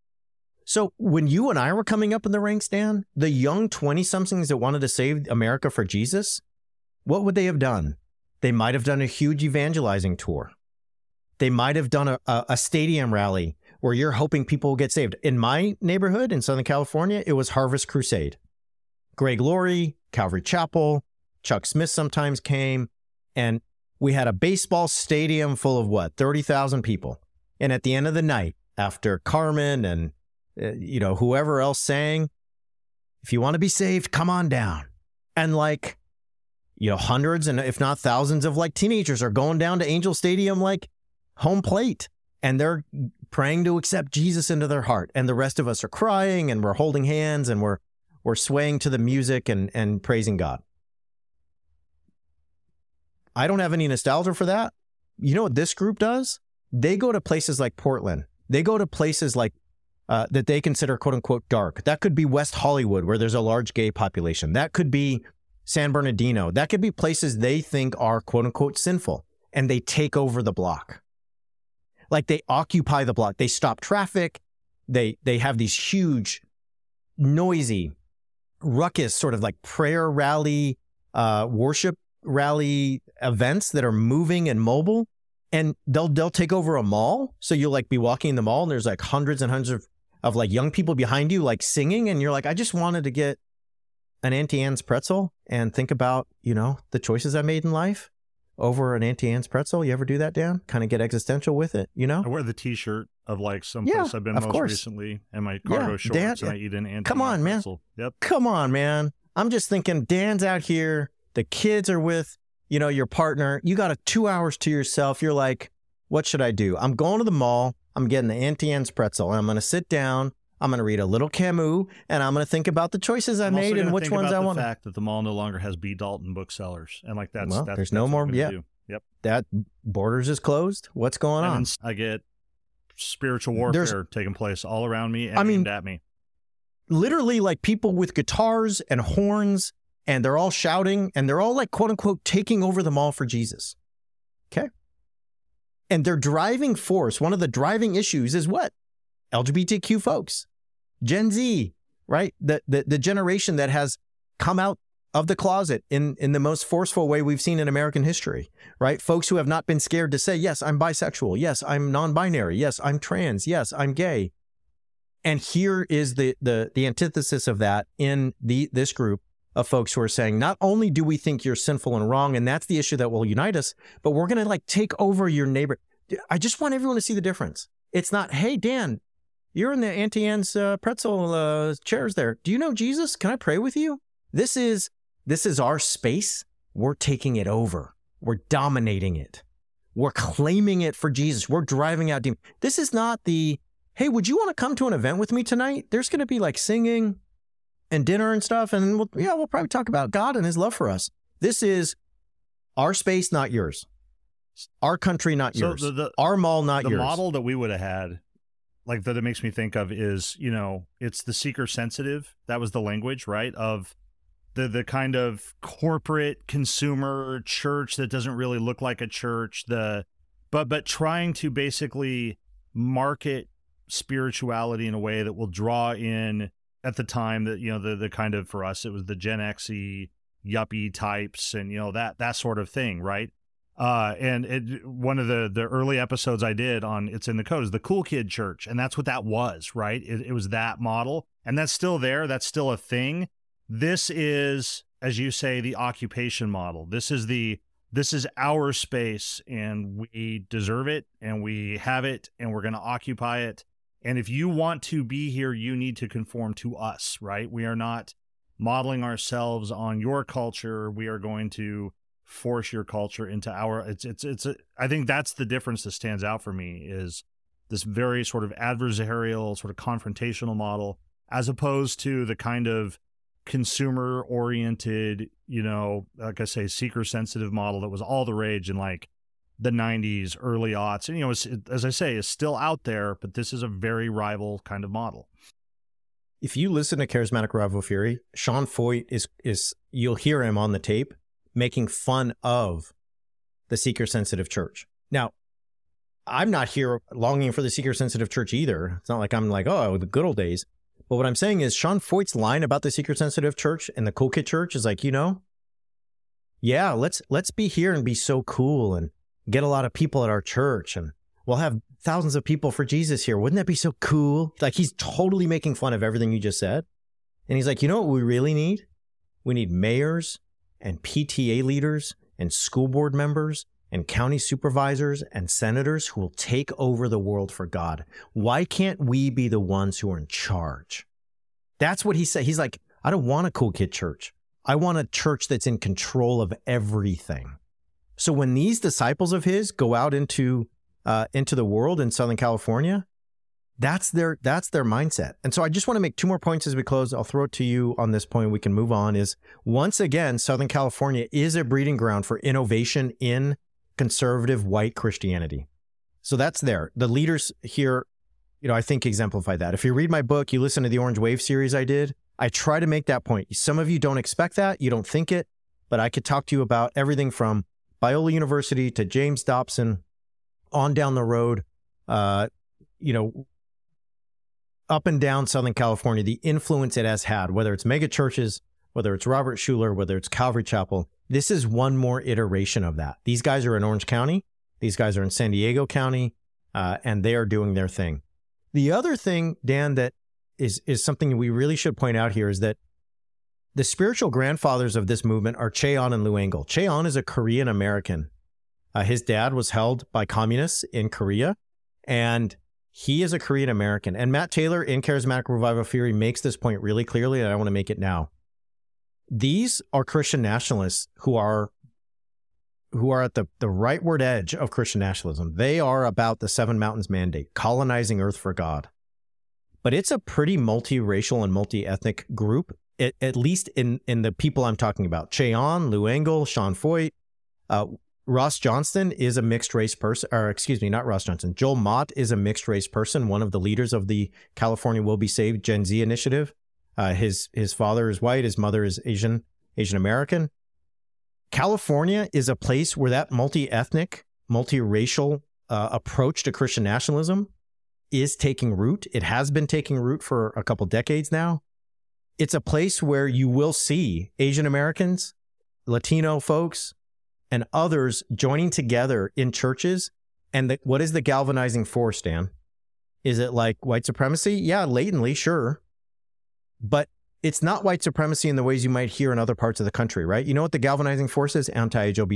So when you and I were coming up in the ranks, Dan, the young twenty-somethings that wanted to save America for Jesus, what would they have done? They might have done a huge evangelizing tour. They might have done a, a, a stadium rally where you're hoping people will get saved. In my neighborhood in Southern California, it was Harvest Crusade. Greg Laurie, Calvary Chapel, Chuck Smith sometimes came, and we had a baseball stadium full of what, thirty thousand people. And at the end of the night, after Carmen and uh, you know, whoever else sang, if you want to be saved, come on down. And like, you know, hundreds and if not thousands of like teenagers are going down to Angel Stadium like home plate, and they're praying to accept Jesus into their heart. And the rest of us are crying, and we're holding hands, and we're we're swaying to the music and and praising God. I don't have any nostalgia for that. You know what this group does? They go to places like Portland. They go to places like uh, that they consider quote unquote dark. That could be West Hollywood, where there's a large gay population. That could be San Bernardino. That could be places they think are quote unquote sinful, and they take over the block. Like they occupy the block. They stop traffic. They they have these huge, noisy, ruckus sort of like prayer rally, uh, worship rally events that are moving and mobile, and they'll they'll take over a mall. So you'll like be walking in the mall, and there's like hundreds and hundreds of, of like young people behind you like singing, and you're like, I just wanted to get an Auntie Anne's pretzel and think about, you know, the choices I made in life over an Auntie Anne's pretzel. You ever do that, Dan? Kind of get existential with it, you know? I wear the t-shirt of like some Yeah, place I've been of most course. recently, and my cargo Yeah, shorts, Dan- and I eat an Auntie Come on, Anne's man. pretzel. Yep. Come on, man. I'm just thinking Dan's out here. The kids are with, you know, your partner. You got a two hours to yourself. You're like, what should I do? I'm going to the mall. I'm getting the Auntie Anne's pretzel, and I'm going to sit down. I'm going to read a little Camus, and I'm going to think about the choices I I'm made also and gonna which think ones about I the want. fact that the mall no longer has B. Dalton booksellers, and like that's Well, that's, there's that's no what more- I'm gonna yeah. do. Yep. That Borders is closed. What's going And on? then I get spiritual warfare There's- taking place all around me and I mean- aimed at me. Literally, like people with guitars and horns, and they're all shouting, and they're all like, quote unquote, taking over the mall for Jesus. Okay. And their driving force, one of the driving issues is what? L G B T Q folks, Gen Z, right? The, the, the generation that has come out of the closet in, in the most forceful way we've seen in American history, right? Folks who have not been scared to say, yes, I'm bisexual. Yes, I'm non-binary. Yes, I'm trans. Yes, I'm gay. And here is the the the antithesis of that in the this group of folks who are saying, not only do we think you're sinful and wrong, and that's the issue that will unite us, but we're going to like take over your neighbor. I just want everyone to see the difference. It's not, hey, Dan, you're in the Auntie Anne's uh, pretzel uh, chairs there. Do you know Jesus? Can I pray with you? This is this is our space. We're taking it over. We're dominating it. We're claiming it for Jesus. We're driving out demons. This is not the, hey, would you want to come to an event with me tonight? There's going to be like singing and dinner and stuff. And we'll, yeah, we'll probably talk about God and his love for us. This is our space, not yours. Our country, not So yours. the- the- Our mall, not The yours. model that we would have had, like that it makes me think of is, you know, it's the seeker sensitive. That was the language, right? Of the the kind of corporate consumer church that doesn't really look like a church. The but but trying to basically market spirituality in a way that will draw in, at the time that, you know, the the kind of, for us it was the Gen X-y yuppie types and, you know, that that sort of thing, right? Uh, and it, one of the, the early episodes I did on It's in the Code is the Cool Kid Church. And that's what that was, right? It, it was that model. And that's still there. That's still a thing. This is, as you say, the occupation model. This is the, this is our space and we deserve it and we have it and we're going to occupy it. And if you want to be here, you need to conform to us, right? We are not modeling ourselves on your culture. We are going to force your culture into our, it's, it's, it's, a, I think that's the difference that stands out for me, is this very sort of adversarial, sort of confrontational model, as opposed to the kind of consumer oriented, you know, like I say, seeker sensitive model that was all the rage in like the nineties, early aughts. And, you know, it's, it, as I say, is still out there, but this is a very rival kind of model. If you listen to Charismatic Revival Fury, Sean Foyt is, is, you'll hear him on the tape making fun of the seeker-sensitive church. Now, I'm not here longing for the seeker-sensitive church either. It's not like I'm like, oh, the good old days. But what I'm saying is Sean Foyt's line about the seeker-sensitive church and the Cool Kid Church is like, you know, yeah, let's let's be here and be so cool and get a lot of people at our church and we'll have thousands of people for Jesus here. Wouldn't that be so cool? Like, he's totally making fun of everything you just said. And he's like, you know what we really need? We need mayors and P T A leaders and school board members and county supervisors and senators who will take over the world for God. Why can't we be the ones who are in charge? That's what he said. He's like, I don't want a Cool Kid Church. I want a church that's in control of everything. So when these disciples of his go out into uh, into the world in Southern California, That's their that's their mindset. And so I just want to make two more points as we close. I'll throw it to you on this point. We can move on. Is once again, Southern California is a breeding ground for innovation in conservative white Christianity. So that's there. The leaders here, you know, I think exemplify that. If you read my book, you listen to the Orange Wave series I did, I try to make that point. Some of you don't expect that. You don't think it, but I could talk to you about everything from Biola University to James Dobson on down the road, uh, you know, up and down Southern California, the influence it has had, whether it's mega churches, whether it's Robert Schuller, whether it's Calvary Chapel. This is one more iteration of that. These guys are in Orange County. These guys are in San Diego County, uh, and they are doing their thing. The other thing, Dan, that is, is something we really should point out here is that the spiritual grandfathers of this movement are Cheon and Lou Engle. Cheon is a Korean American. Uh, his dad was held by communists in Korea, and he is a Korean American. And Matt Taylor in Charismatic Revival Fury makes this point really clearly, and I want to make it now. These are Christian nationalists who are who are at the, the rightward edge of Christian nationalism. They are about the Seven Mountains Mandate, colonizing earth for God. but it's a pretty multiracial and multi-ethnic group, at, at least in, in the people I'm talking about. Cheon, Lou Engle, Sean Foyt, uh, Ross Johnston is a mixed race person, or excuse me, not Ross Johnston. Joel Mott is a mixed race person, one of the leaders of the California Will Be Saved Gen Z initiative. Uh, his his father is white, his mother is Asian, Asian American. California is a place where that multi-ethnic, multiracial uh, approach to Christian nationalism is taking root. It has been taking root for a couple decades now. It's a place where you will see Asian Americans, Latino folks, and others joining together in churches. And the, what is the galvanizing force, Dan? Is it like white supremacy? Yeah, latently, sure. But it's not white supremacy in the ways you might hear in other parts of the country, right? You know what the galvanizing force is? Anti-L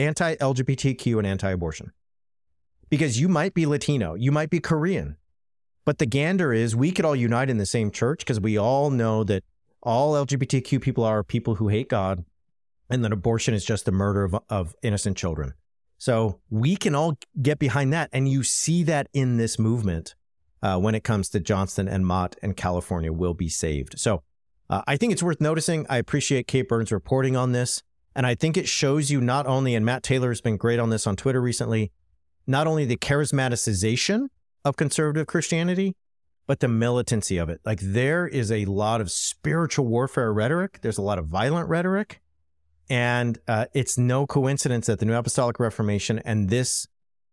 G B T Q and anti-abortion. Because you might be Latino, you might be Korean, but the gander is we could all unite in the same church because we all know that all L G B T Q people are people who hate God, and that abortion is just the murder of, of innocent children. So we can all get behind that. And you see that in this movement uh, when it comes to Johnston and Mott and California Will Be Saved. So uh, I think it's worth noticing. I appreciate Kate Burns reporting on this. And I think it shows you not only, and Matt Taylor has been great on this on Twitter recently, not only the charismaticization of conservative Christianity, but the militancy of it. Like there is a lot of spiritual warfare rhetoric. There's a lot of violent rhetoric. And uh, it's no coincidence that the New Apostolic Reformation and this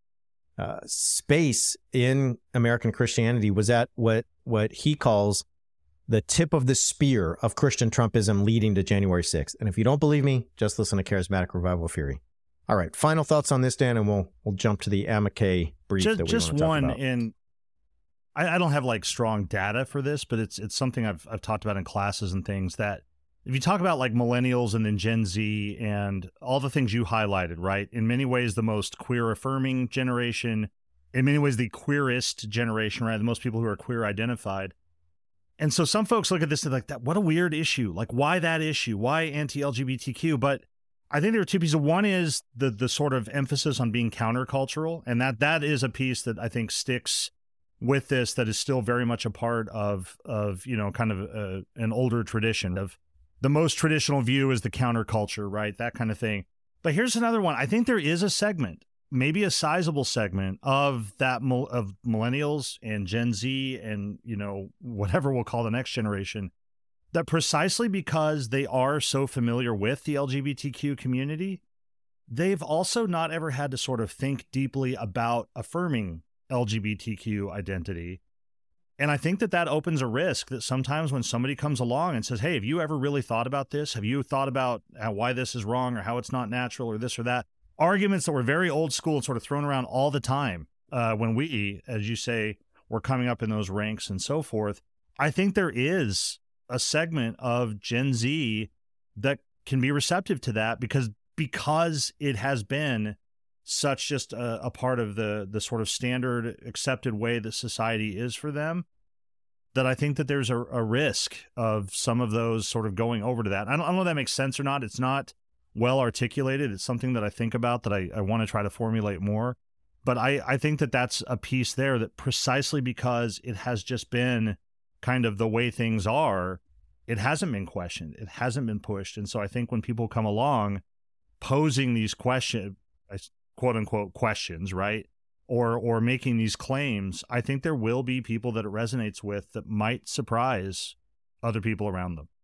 uh, space in American Christianity was at what, what he calls the tip of the spear of Christian Trumpism leading to January sixth. And if you don't believe me, just listen to Charismatic Revival Theory. All right, final thoughts on this, Dan, and we'll we'll jump to the Amiche brief just, that we just want to talk one about. in. I, I don't have like strong data for this, but it's it's something I've I've talked about in classes and things that. If you talk about like millennials and then Gen Z and all the things you highlighted, right? In many ways, the most queer affirming generation, in many ways, the queerest generation, right? The most people who are queer identified. And so some folks look at this and like, that, what a weird issue. Like, why that issue? Why anti-L G B T Q? But I think there are two pieces. One is the the sort of emphasis on being countercultural. And that that is a piece that I think sticks with this, that is still very much a part of, of you know, kind of a, an older tradition of, the most traditional view is the counterculture, right? That kind of thing. But here's another one. I think there is a segment, maybe a sizable segment of that of millennials and Gen Z and, you know, whatever we'll call the next generation, that precisely because they are so familiar with the L G B T Q community, they've also not ever had to sort of think deeply about affirming L G B T Q identity. And I think that that opens a risk that sometimes when somebody comes along and says, hey, have you ever really thought about this? Have you thought about why this is wrong or how it's not natural or this or that? Arguments that were very old school and sort of thrown around all the time uh, when we, as you say, were coming up in those ranks and so forth. I think there is a segment of Gen Z that can be receptive to that because because it has been such just a, a part of the the sort of standard accepted way that society is for them, that I think that there's a, a risk of some of those sort of going over to that. I don't, I don't know if that makes sense or not. It's not well articulated. It's something that I think about that I, I want to try to formulate more. But I, I think that that's a piece there that precisely because it has just been kind of the way things are, it hasn't been questioned. It hasn't been pushed. And so I think when people come along posing these questions, quote unquote questions, right? Or or making these claims, I think there will be people that it resonates with that might surprise other people around them.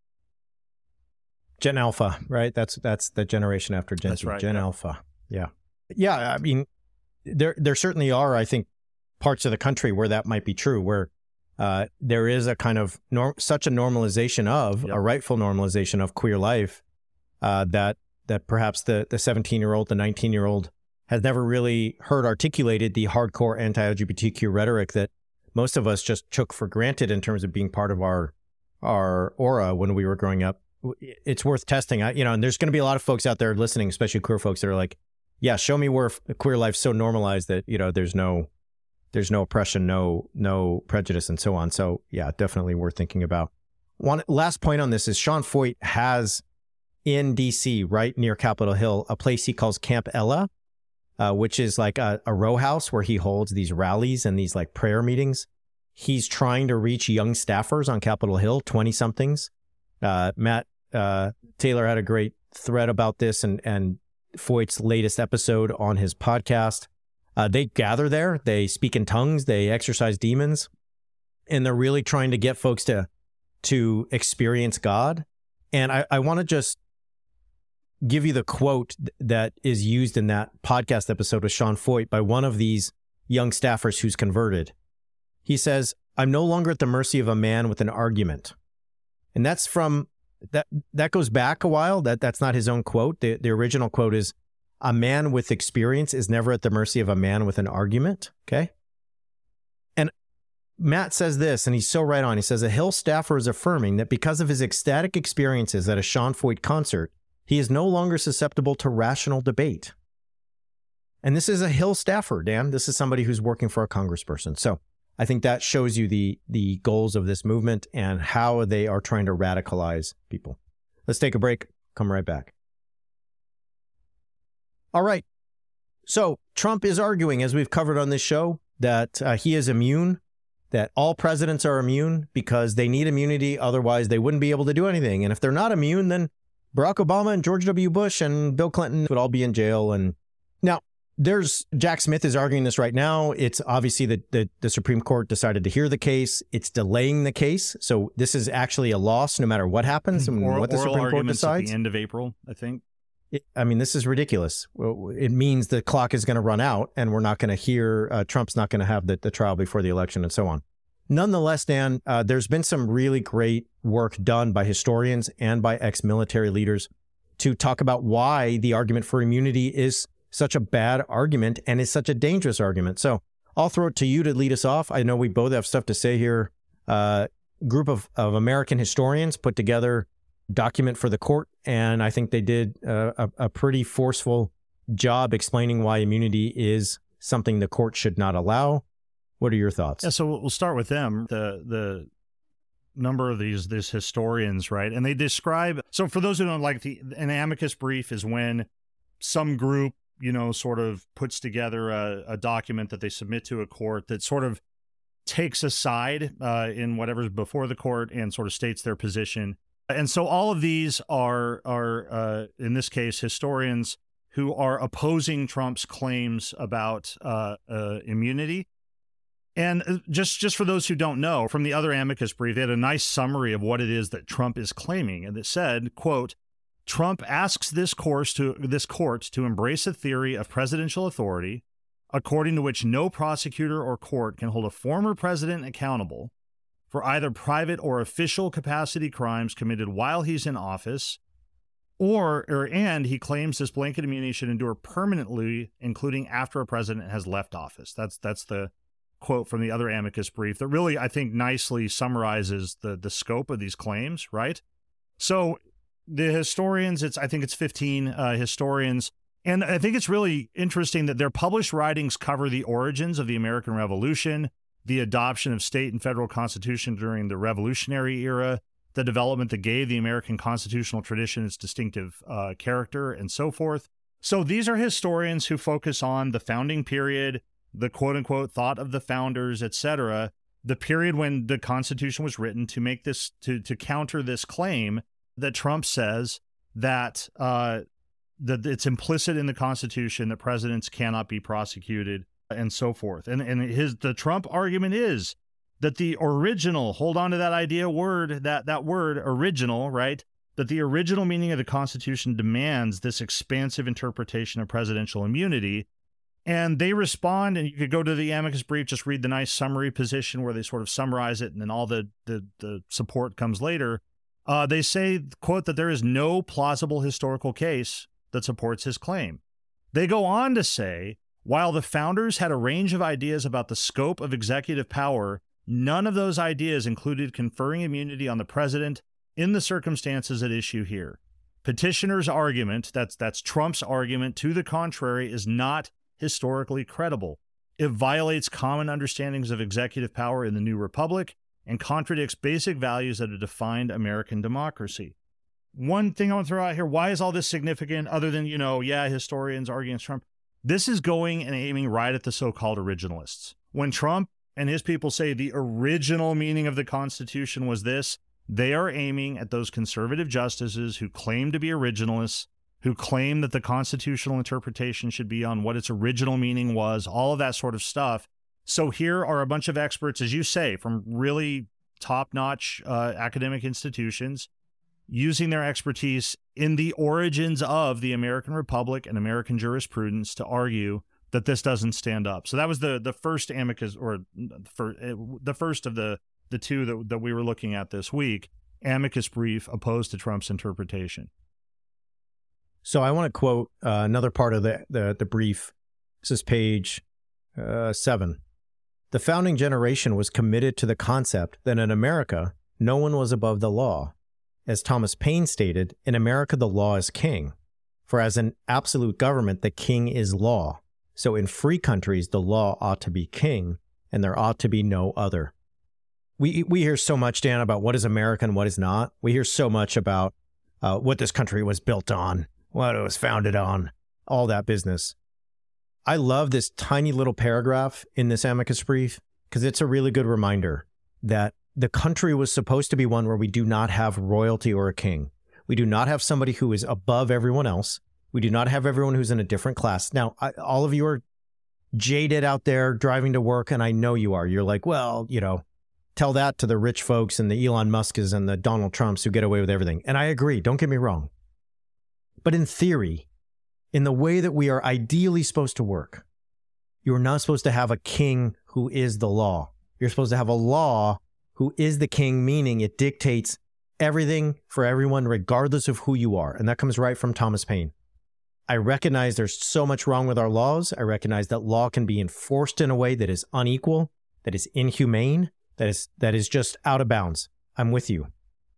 Gen Alpha, right? That's that's the generation after Gen That's Z. right, Gen yeah. Alpha. Yeah. Yeah, I mean, there there certainly are, I think, parts of the country where that might be true, where uh, there is a kind of norm, such a normalization of, Yep. a rightful normalization of queer life uh, that that perhaps the the seventeen-year-old, the nineteen-year-old has never really heard articulated the hardcore anti-L G B T Q rhetoric that most of us just took for granted in terms of being part of our our aura when we were growing up. It's worth testing. I, you know, and there's going to be a lot of folks out there listening, especially queer folks, that are like, yeah, show me where queer life's so normalized that, you know, there's no there's no oppression, no no prejudice, and so on. So, yeah, definitely worth thinking about. One last point on this is Sean Foyt has in D C, right near Capitol Hill, a place he calls Camp Ella, uh, which is like a, a row house where he holds these rallies and these like prayer meetings. he's trying to reach young staffers on Capitol Hill, twenty-somethings. Uh, Matt uh, Taylor had a great thread about this and, and Foyt's latest episode on his podcast. Uh, they gather there, they speak in tongues, they exorcise demons, and they're really trying to get folks to to experience God. And I, I want to just give you the quote th- that is used in that podcast episode with Sean Feucht by one of these young staffers who's converted. He says, "I'm no longer at the mercy of a man with an argument." And that's from, that that goes back a while. That That's not his own quote. The, the original quote is, "A man with experience is never at the mercy of a man with an argument." Okay? And Matt says this, and he's so right on. He says, "A Hill staffer is affirming that because of his ecstatic experiences at a Sean Feucht concert, he is no longer susceptible to rational debate." And this is a Hill staffer, Dan. This is somebody who's working for a congressperson. So I think that shows you the the goals of this movement and how they are trying to radicalize people. Let's take a break. Come right back. All right. So Trump is arguing, as we've covered on this show, that uh, he is immune, that all presidents are immune because they need immunity. Otherwise, they wouldn't be able to do anything. And if they're not immune, then Barack Obama and George W. Bush and Bill Clinton would all be in jail. And now there's Jack Smith is arguing this right now. It's obviously that the, the Supreme Court decided to hear the case. It's delaying the case. So this is actually a loss no matter what happens and Oral, what the Supreme Court decides. At the end of April, I think. It, I mean, this is ridiculous. It means the clock is going to run out and we're not going to hear, uh, Trump's not going to have the, the trial before the election and so on. Nonetheless, Dan, uh, there's been some really great work done by historians and by ex-military leaders to talk about why the argument for immunity is such a bad argument and is such a dangerous argument. So I'll throw it to you to lead us off. I know we both have stuff to say here. Uh, group of, of American historians put together a document for the court, and I think they did uh, a, a pretty forceful job explaining why immunity is something the court should not allow. What are your thoughts? Yeah, so we'll start with them. The the number of these these historians, right? And they describe, so for those who don't like, the an amicus brief is when some group, you know, sort of puts together a, a document that they submit to a court that sort of takes a side uh, in whatever's before the court and sort of states their position. And so all of these are, are uh, in this case, historians who are opposing Trump's claims about uh, uh, immunity. And just, just for those who don't know, from the other amicus brief, they had a nice summary of what it is that Trump is claiming. And it said, quote, "Trump asks this course to this court to embrace a theory of presidential authority, according to which no prosecutor or court can hold a former president accountable for either private or official capacity crimes committed while he's in office, or, or and he claims this blanket immunity should endure permanently, including after a president has left office." That's that's the quote from the other amicus brief that really, I think, nicely summarizes the the scope of these claims, right? So the historians, it's I think it's fifteen uh, historians, and I think it's really interesting that their published writings cover the origins of the American Revolution, the adoption of state and federal constitution during the Revolutionary era, the development that gave the American constitutional tradition its distinctive uh, character, and so forth. So these are historians who focus on the founding period, the quote-unquote thought of the founders, et cetera, the period when the Constitution was written to make this, to, to counter this claim that Trump says that uh, that it's implicit in the Constitution that presidents cannot be prosecuted and so forth. And and his the Trump argument is that the original, hold on to that idea word, that that word original, right? That the original meaning of the Constitution demands this expansive interpretation of presidential immunity. And they respond, and you could go to the amicus brief, just read the nice summary position where they sort of summarize it, and then all the, the, the support comes later. Uh, they say, quote, that there is no plausible historical case that supports his claim. They go on to say, while the founders had a range of ideas about the scope of executive power, none of those ideas included conferring immunity on the president in the circumstances at issue here. Petitioner's argument, that's that's Trump's argument, to the contrary, is not historically credible. It violates common understandings of executive power in the new republic and contradicts basic values that have defined American democracy. One thing I want to throw out here, why is all this significant other than, you know, yeah, historians argue against Trump? This is going and aiming right at the so-called originalists. When Trump and his people say the original meaning of the Constitution was this, they are aiming at those conservative justices who claim to be originalists, who claim that the constitutional interpretation should be on what its original meaning was, all of that sort of stuff. So here are a bunch of experts, as you say, from really top-notch uh, academic institutions, using their expertise in the origins of the American Republic and American jurisprudence to argue that this doesn't stand up. So that was the the first amicus, or for, the first of the, the two that, that we were looking at this week, amicus brief opposed to Trump's interpretation. So I want to quote uh, another part of the, the, the brief. This is page uh, seven. The founding generation was committed to the concept that in America, no one was above the law. As Thomas Paine stated, in America, the law is king. For as an absolute government, the king is law. So in free countries, the law ought to be king, and there ought to be no other. We we hear so much, Dan, about what is American, what is not. We hear so much about uh, what this country was built on, what it was founded on, all that business. I love this tiny little paragraph in this amicus brief because it's a really good reminder that the country was supposed to be one where we do not have royalty or a king. We do not have somebody who is above everyone else. We do not have everyone who's in a different class. Now, I, all of you are jaded out there driving to work, and I know you are. You're like, well, you know, tell that to the rich folks and the Elon Musks and the Donald Trumps who get away with everything. And I agree. Don't get me wrong. But in theory, in the way that we are ideally supposed to work, you're not supposed to have a king who is the law. You're supposed to have a law who is the king, meaning it dictates everything for everyone, regardless of who you are. And that comes right from Thomas Paine. I recognize there's so much wrong with our laws. I recognize that law can be enforced in a way that is unequal, that is inhumane, that is that is just out of bounds. I'm with you.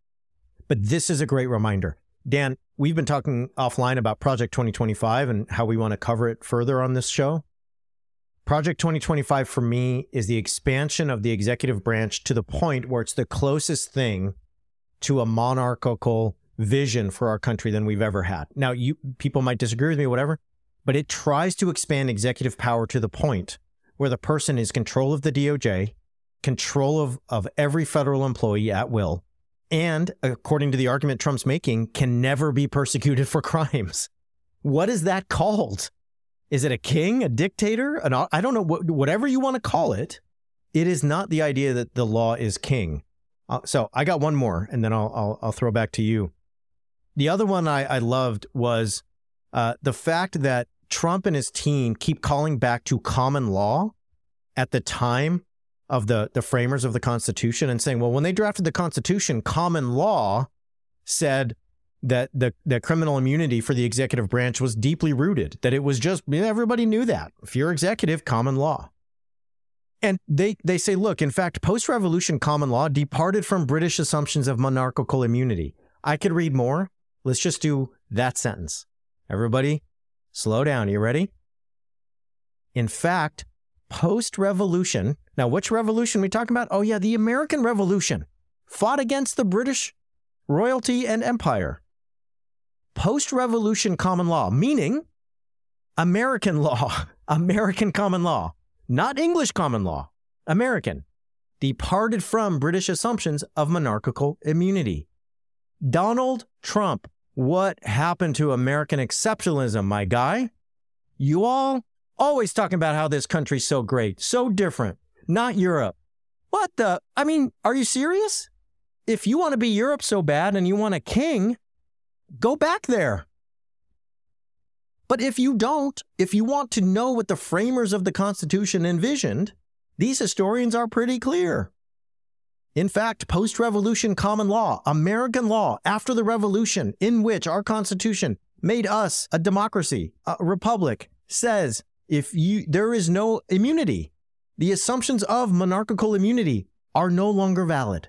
But this is a great reminder. Dan, we've been talking offline about Project twenty twenty-five and how we want to cover it further on this show. Project twenty twenty-five for me is the expansion of the executive branch to the point where it's the closest thing to a monarchical vision for our country than we've ever had. Now, you people might disagree with me, whatever, but it tries to expand executive power to the point where the person is control of the D O J, control of, of every federal employee at will, and according to the argument Trump's making, can never be persecuted for crimes. What is that called? Is it a king, a dictator? An, I don't know, whatever you want to call it. It is not the idea that the law is king. Uh, so I got one more, and then I'll, I'll, I'll throw back to you. The other one I, I loved was uh, the fact that Trump and his team keep calling back to common law at the time of the, the framers of the Constitution and saying, well, when they drafted the Constitution, common law said that the, the criminal immunity for the executive branch was deeply rooted, that it was just, everybody knew that. If you're executive, common law. And they, they say, look, in fact, post-revolution common law departed from British assumptions of monarchical immunity. I could read more. Let's just do that sentence. Everybody, slow down. You ready? In fact, post-revolution, now which revolution are we talking about? Oh yeah, the American Revolution fought against the British royalty and empire. Post-revolution common law, meaning American law, American common law, not English common law, American, departed from British assumptions of monarchical immunity. Donald Trump, what happened to American exceptionalism, my guy? You all always talking about how this country's so great, so different, not Europe. What the? I mean, are you serious? If you want to be Europe so bad and you want a king, go back there. But if you don't, if you want to know what the framers of the Constitution envisioned, these historians are pretty clear. In fact, post-revolution common law, American law after the revolution, in which our Constitution made us a democracy, a republic, says if you there is no immunity, the assumptions of monarchical immunity are no longer valid.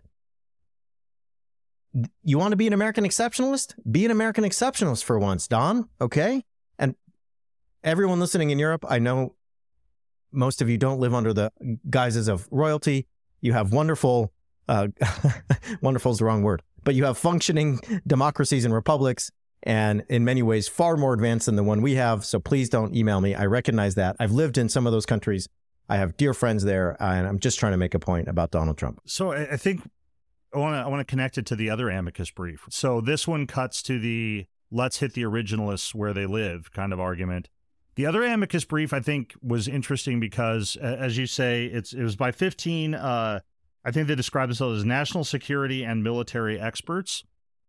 You want to be an American exceptionalist? Be an American exceptionalist for once, Don, okay? And everyone listening in Europe, I know most of you don't live under the guises of royalty. You have wonderful, uh, wonderful is the wrong word, but you have functioning democracies and republics, and in many ways far more advanced than the one we have. So please don't email me. I recognize that. I've lived in some of those countries. I have dear friends there, and I'm just trying to make a point about Donald Trump. So I I think I want to I want to connect it to the other amicus brief. So this one cuts to the let's hit the originalists where they live kind of argument. The other amicus brief, I think, was interesting because, as you say, it's it was by fifteen, uh, I think they describe themselves as national security and military experts.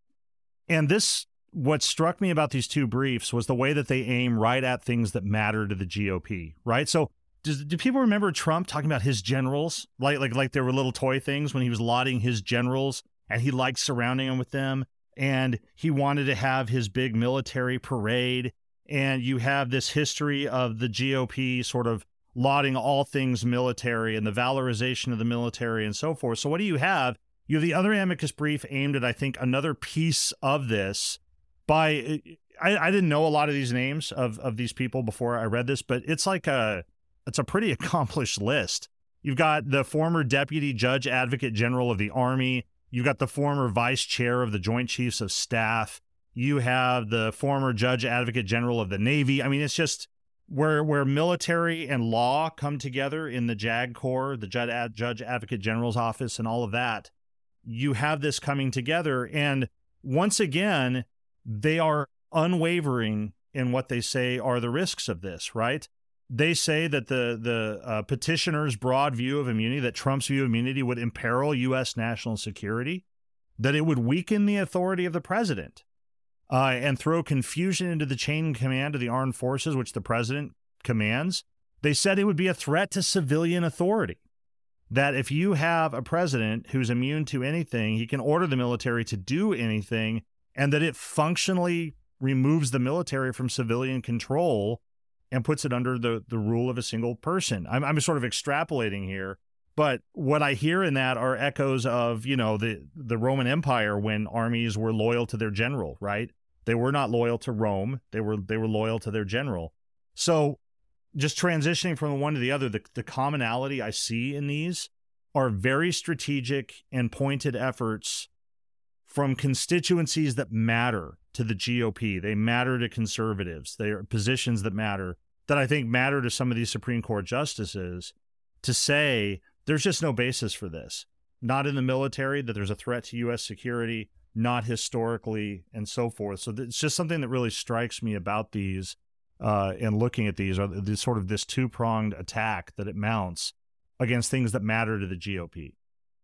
And this, what struck me about these two briefs was the way that they aim right at things that matter to the G O P, right? So does, do people remember Trump talking about his generals? Like, like, like there were little toy things when he was lauding his generals and he liked surrounding them with them. And he wanted to have his big military parade. And you have this history of the G O P sort of lauding all things military and the valorization of the military and so forth. So what do you have? You have the other amicus brief aimed at, I think, another piece of this by, I, I didn't know a lot of these names of, of these people before I read this, but it's like a, it's a pretty accomplished list. You've got the former Deputy Judge Advocate General of the Army. You've got the former Vice Chair of the Joint Chiefs of Staff. You have the former Judge Advocate General of the Navy. I mean, it's just where where military and law come together in the JAG Corps, the Judge, Ad, Judge Advocate General's office and all of that. You have this coming together. And once again, they are unwavering in what they say are the risks of this, right? They say that the, the uh, petitioner's broad view of immunity, that Trump's view of immunity would imperil U S national security, that it would weaken the authority of the president. Uh, and throw confusion into the chain of command of the armed forces, which the president commands. They said it would be a threat to civilian authority, that if you have a president who's immune to anything, he can order the military to do anything, and that it functionally removes the military from civilian control and puts it under the, the rule of a single person. I'm, I'm sort of extrapolating here, but what I hear in that are echoes of, you know, the, the Roman Empire when armies were loyal to their general, right? They were not loyal to Rome. They were they were loyal to their general. So just transitioning from one to the other, the, the commonality I see in these are very strategic and pointed efforts from constituencies that matter to the G O P. They matter to conservatives. They are positions that matter, that I think matter to some of these Supreme Court justices, to say there's just no basis for this. Not in the military, that there's a threat to U S security, not historically, and so forth. So it's just something that really strikes me about these uh, and looking at these, are this sort of this two-pronged attack that it mounts against things that matter to the G O P.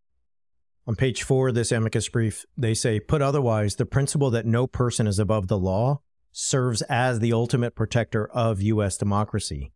On page four of this amicus brief, they say, put otherwise, the principle that no person is above the law serves as the ultimate protector of U S democracy.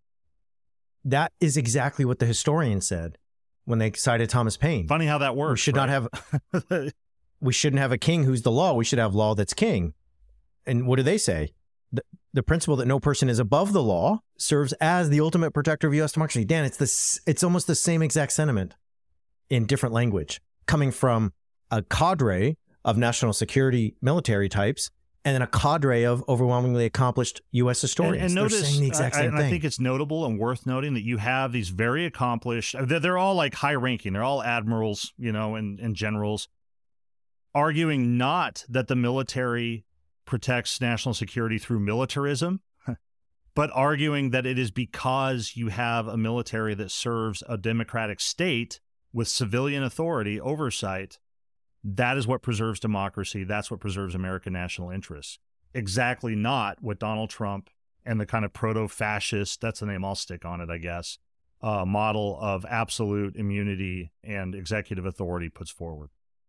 That is exactly what the historians said when they cited Thomas Paine. Funny how that works. We should right? not have... We shouldn't have a king who's the law. We should have law that's king. And what do they say? The, the principle that no person is above the law serves as the ultimate protector of U S democracy. Dan, it's this. It's almost the same exact sentiment in different language, coming from a cadre of national security military types and then a cadre of overwhelmingly accomplished U S historians. And, and notice, they're saying the exact I, same and thing. I think it's notable and worth noting that you have these very accomplished, they're, they're all like high ranking. They're all admirals, you know, and, and generals, arguing not that the military protects national security through militarism, but arguing that it is because you have a military that serves a democratic state with civilian authority, oversight, that is what preserves democracy. That's what preserves American national interests. Exactly not what Donald Trump and the kind of proto-fascist, that's the name I'll stick on it, I guess, uh, model of absolute immunity and executive authority puts forward.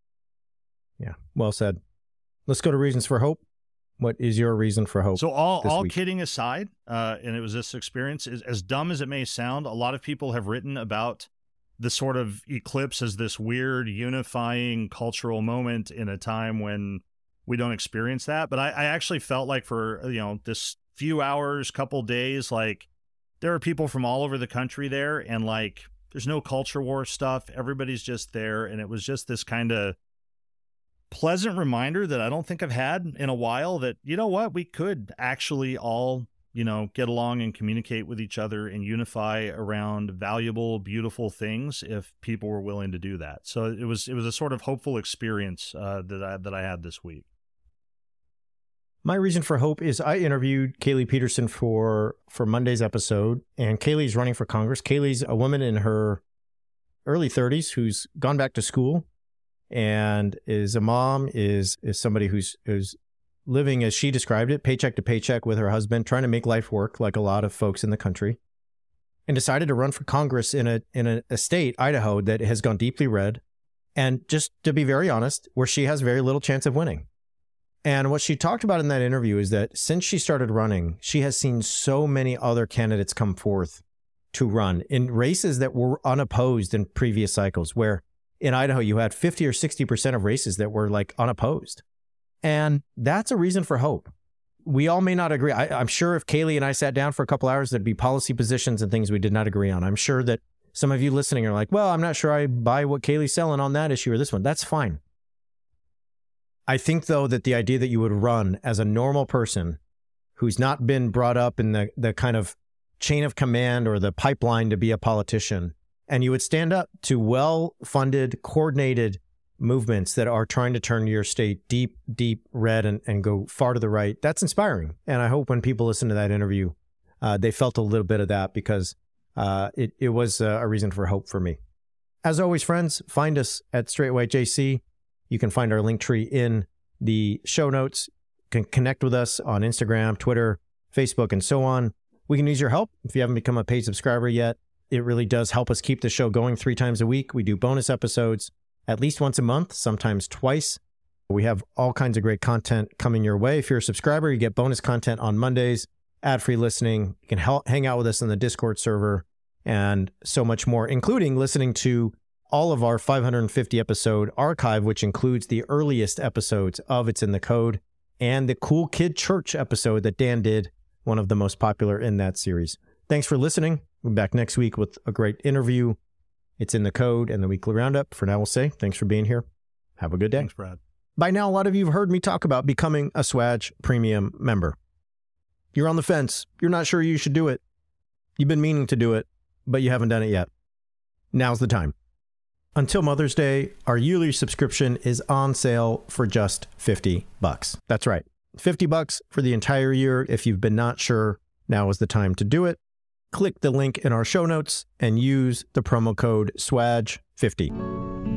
Yeah, well said. Let's go to reasons for hope. What is your reason for hope? So all, all week? kidding aside, uh, and it was this experience, is, as dumb as it may sound, a lot of people have written about the sort of eclipse as this weird unifying cultural moment in a time when we don't experience that. But I, I actually felt like for, you know, this few hours, couple days, like there are people from all over the country there, and like there's no culture war stuff. Everybody's just there. And it was just this kind of pleasant reminder that I don't think I've had in a while, that, you know what, we could actually all, you know, get along and communicate with each other and unify around valuable, beautiful things if people were willing to do that. So it was it was a sort of hopeful experience uh, that I that I had this week. My reason for hope is I interviewed Kaylee Peterson for, for Monday's episode, and Kaylee's running for Congress. Kaylee's a woman in her early thirties who's gone back to school and is a mom, is is somebody who's who's living, as she described it, paycheck to paycheck with her husband, trying to make life work like a lot of folks in the country, and decided to run for Congress in a in a, a state, Idaho, that has gone deeply red, and just to be very honest, where she has very little chance of winning. And what she talked about in that interview is that since she started running, she has seen so many other candidates come forth to run in races that were unopposed in previous cycles, where in Idaho, you had fifty or sixty percent of races that were like unopposed. And that's a reason for hope. We all may not agree. I, I'm sure if Kaylee and I sat down for a couple hours, there'd be policy positions and things we did not agree on. I'm sure that some of you listening are like, well, I'm not sure I buy what Kaylee's selling on that issue or this one. That's fine. I think, though, that the idea that you would run as a normal person who's not been brought up in the, the kind of chain of command or the pipeline to be a politician, and you would stand up to well-funded, coordinated movements that are trying to turn your state deep, deep red and, and go far to the right, that's inspiring. And I hope when people listen to that interview, uh, they felt a little bit of that, because uh, it, it was uh, a reason for hope for me. As always, friends, find us at Straight White J C. You can find our link tree in the show notes. You can connect with us on Instagram, Twitter, Facebook, and so on. We can use your help if you haven't become a paid subscriber yet. It really does help us keep the show going three times a week. We do bonus episodes at least once a month, sometimes twice. We have all kinds of great content coming your way. If you're a subscriber, you get bonus content on Mondays, ad-free listening. You can help, hang out with us on the Discord server, and so much more, including listening to all of our five hundred fifty episode archive, which includes the earliest episodes of It's in the Code and the Cool Kid Church episode that Dan did, one of the most popular in that series. Thanks for listening. We'll be back next week with a great interview. It's in the Code and the weekly roundup. For now, we'll say thanks for being here. Have a good day. Thanks, Brad. By now, a lot of you have heard me talk about becoming a Swag Premium member. You're on the fence. You're not sure you should do it. You've been meaning to do it, but you haven't done it yet. Now's the time. Until Mother's Day, our yearly subscription is on sale for just fifty bucks. That's right. fifty bucks for the entire year. If you've been not sure, now is the time to do it. Click the link in our show notes and use the promo code swag fifty.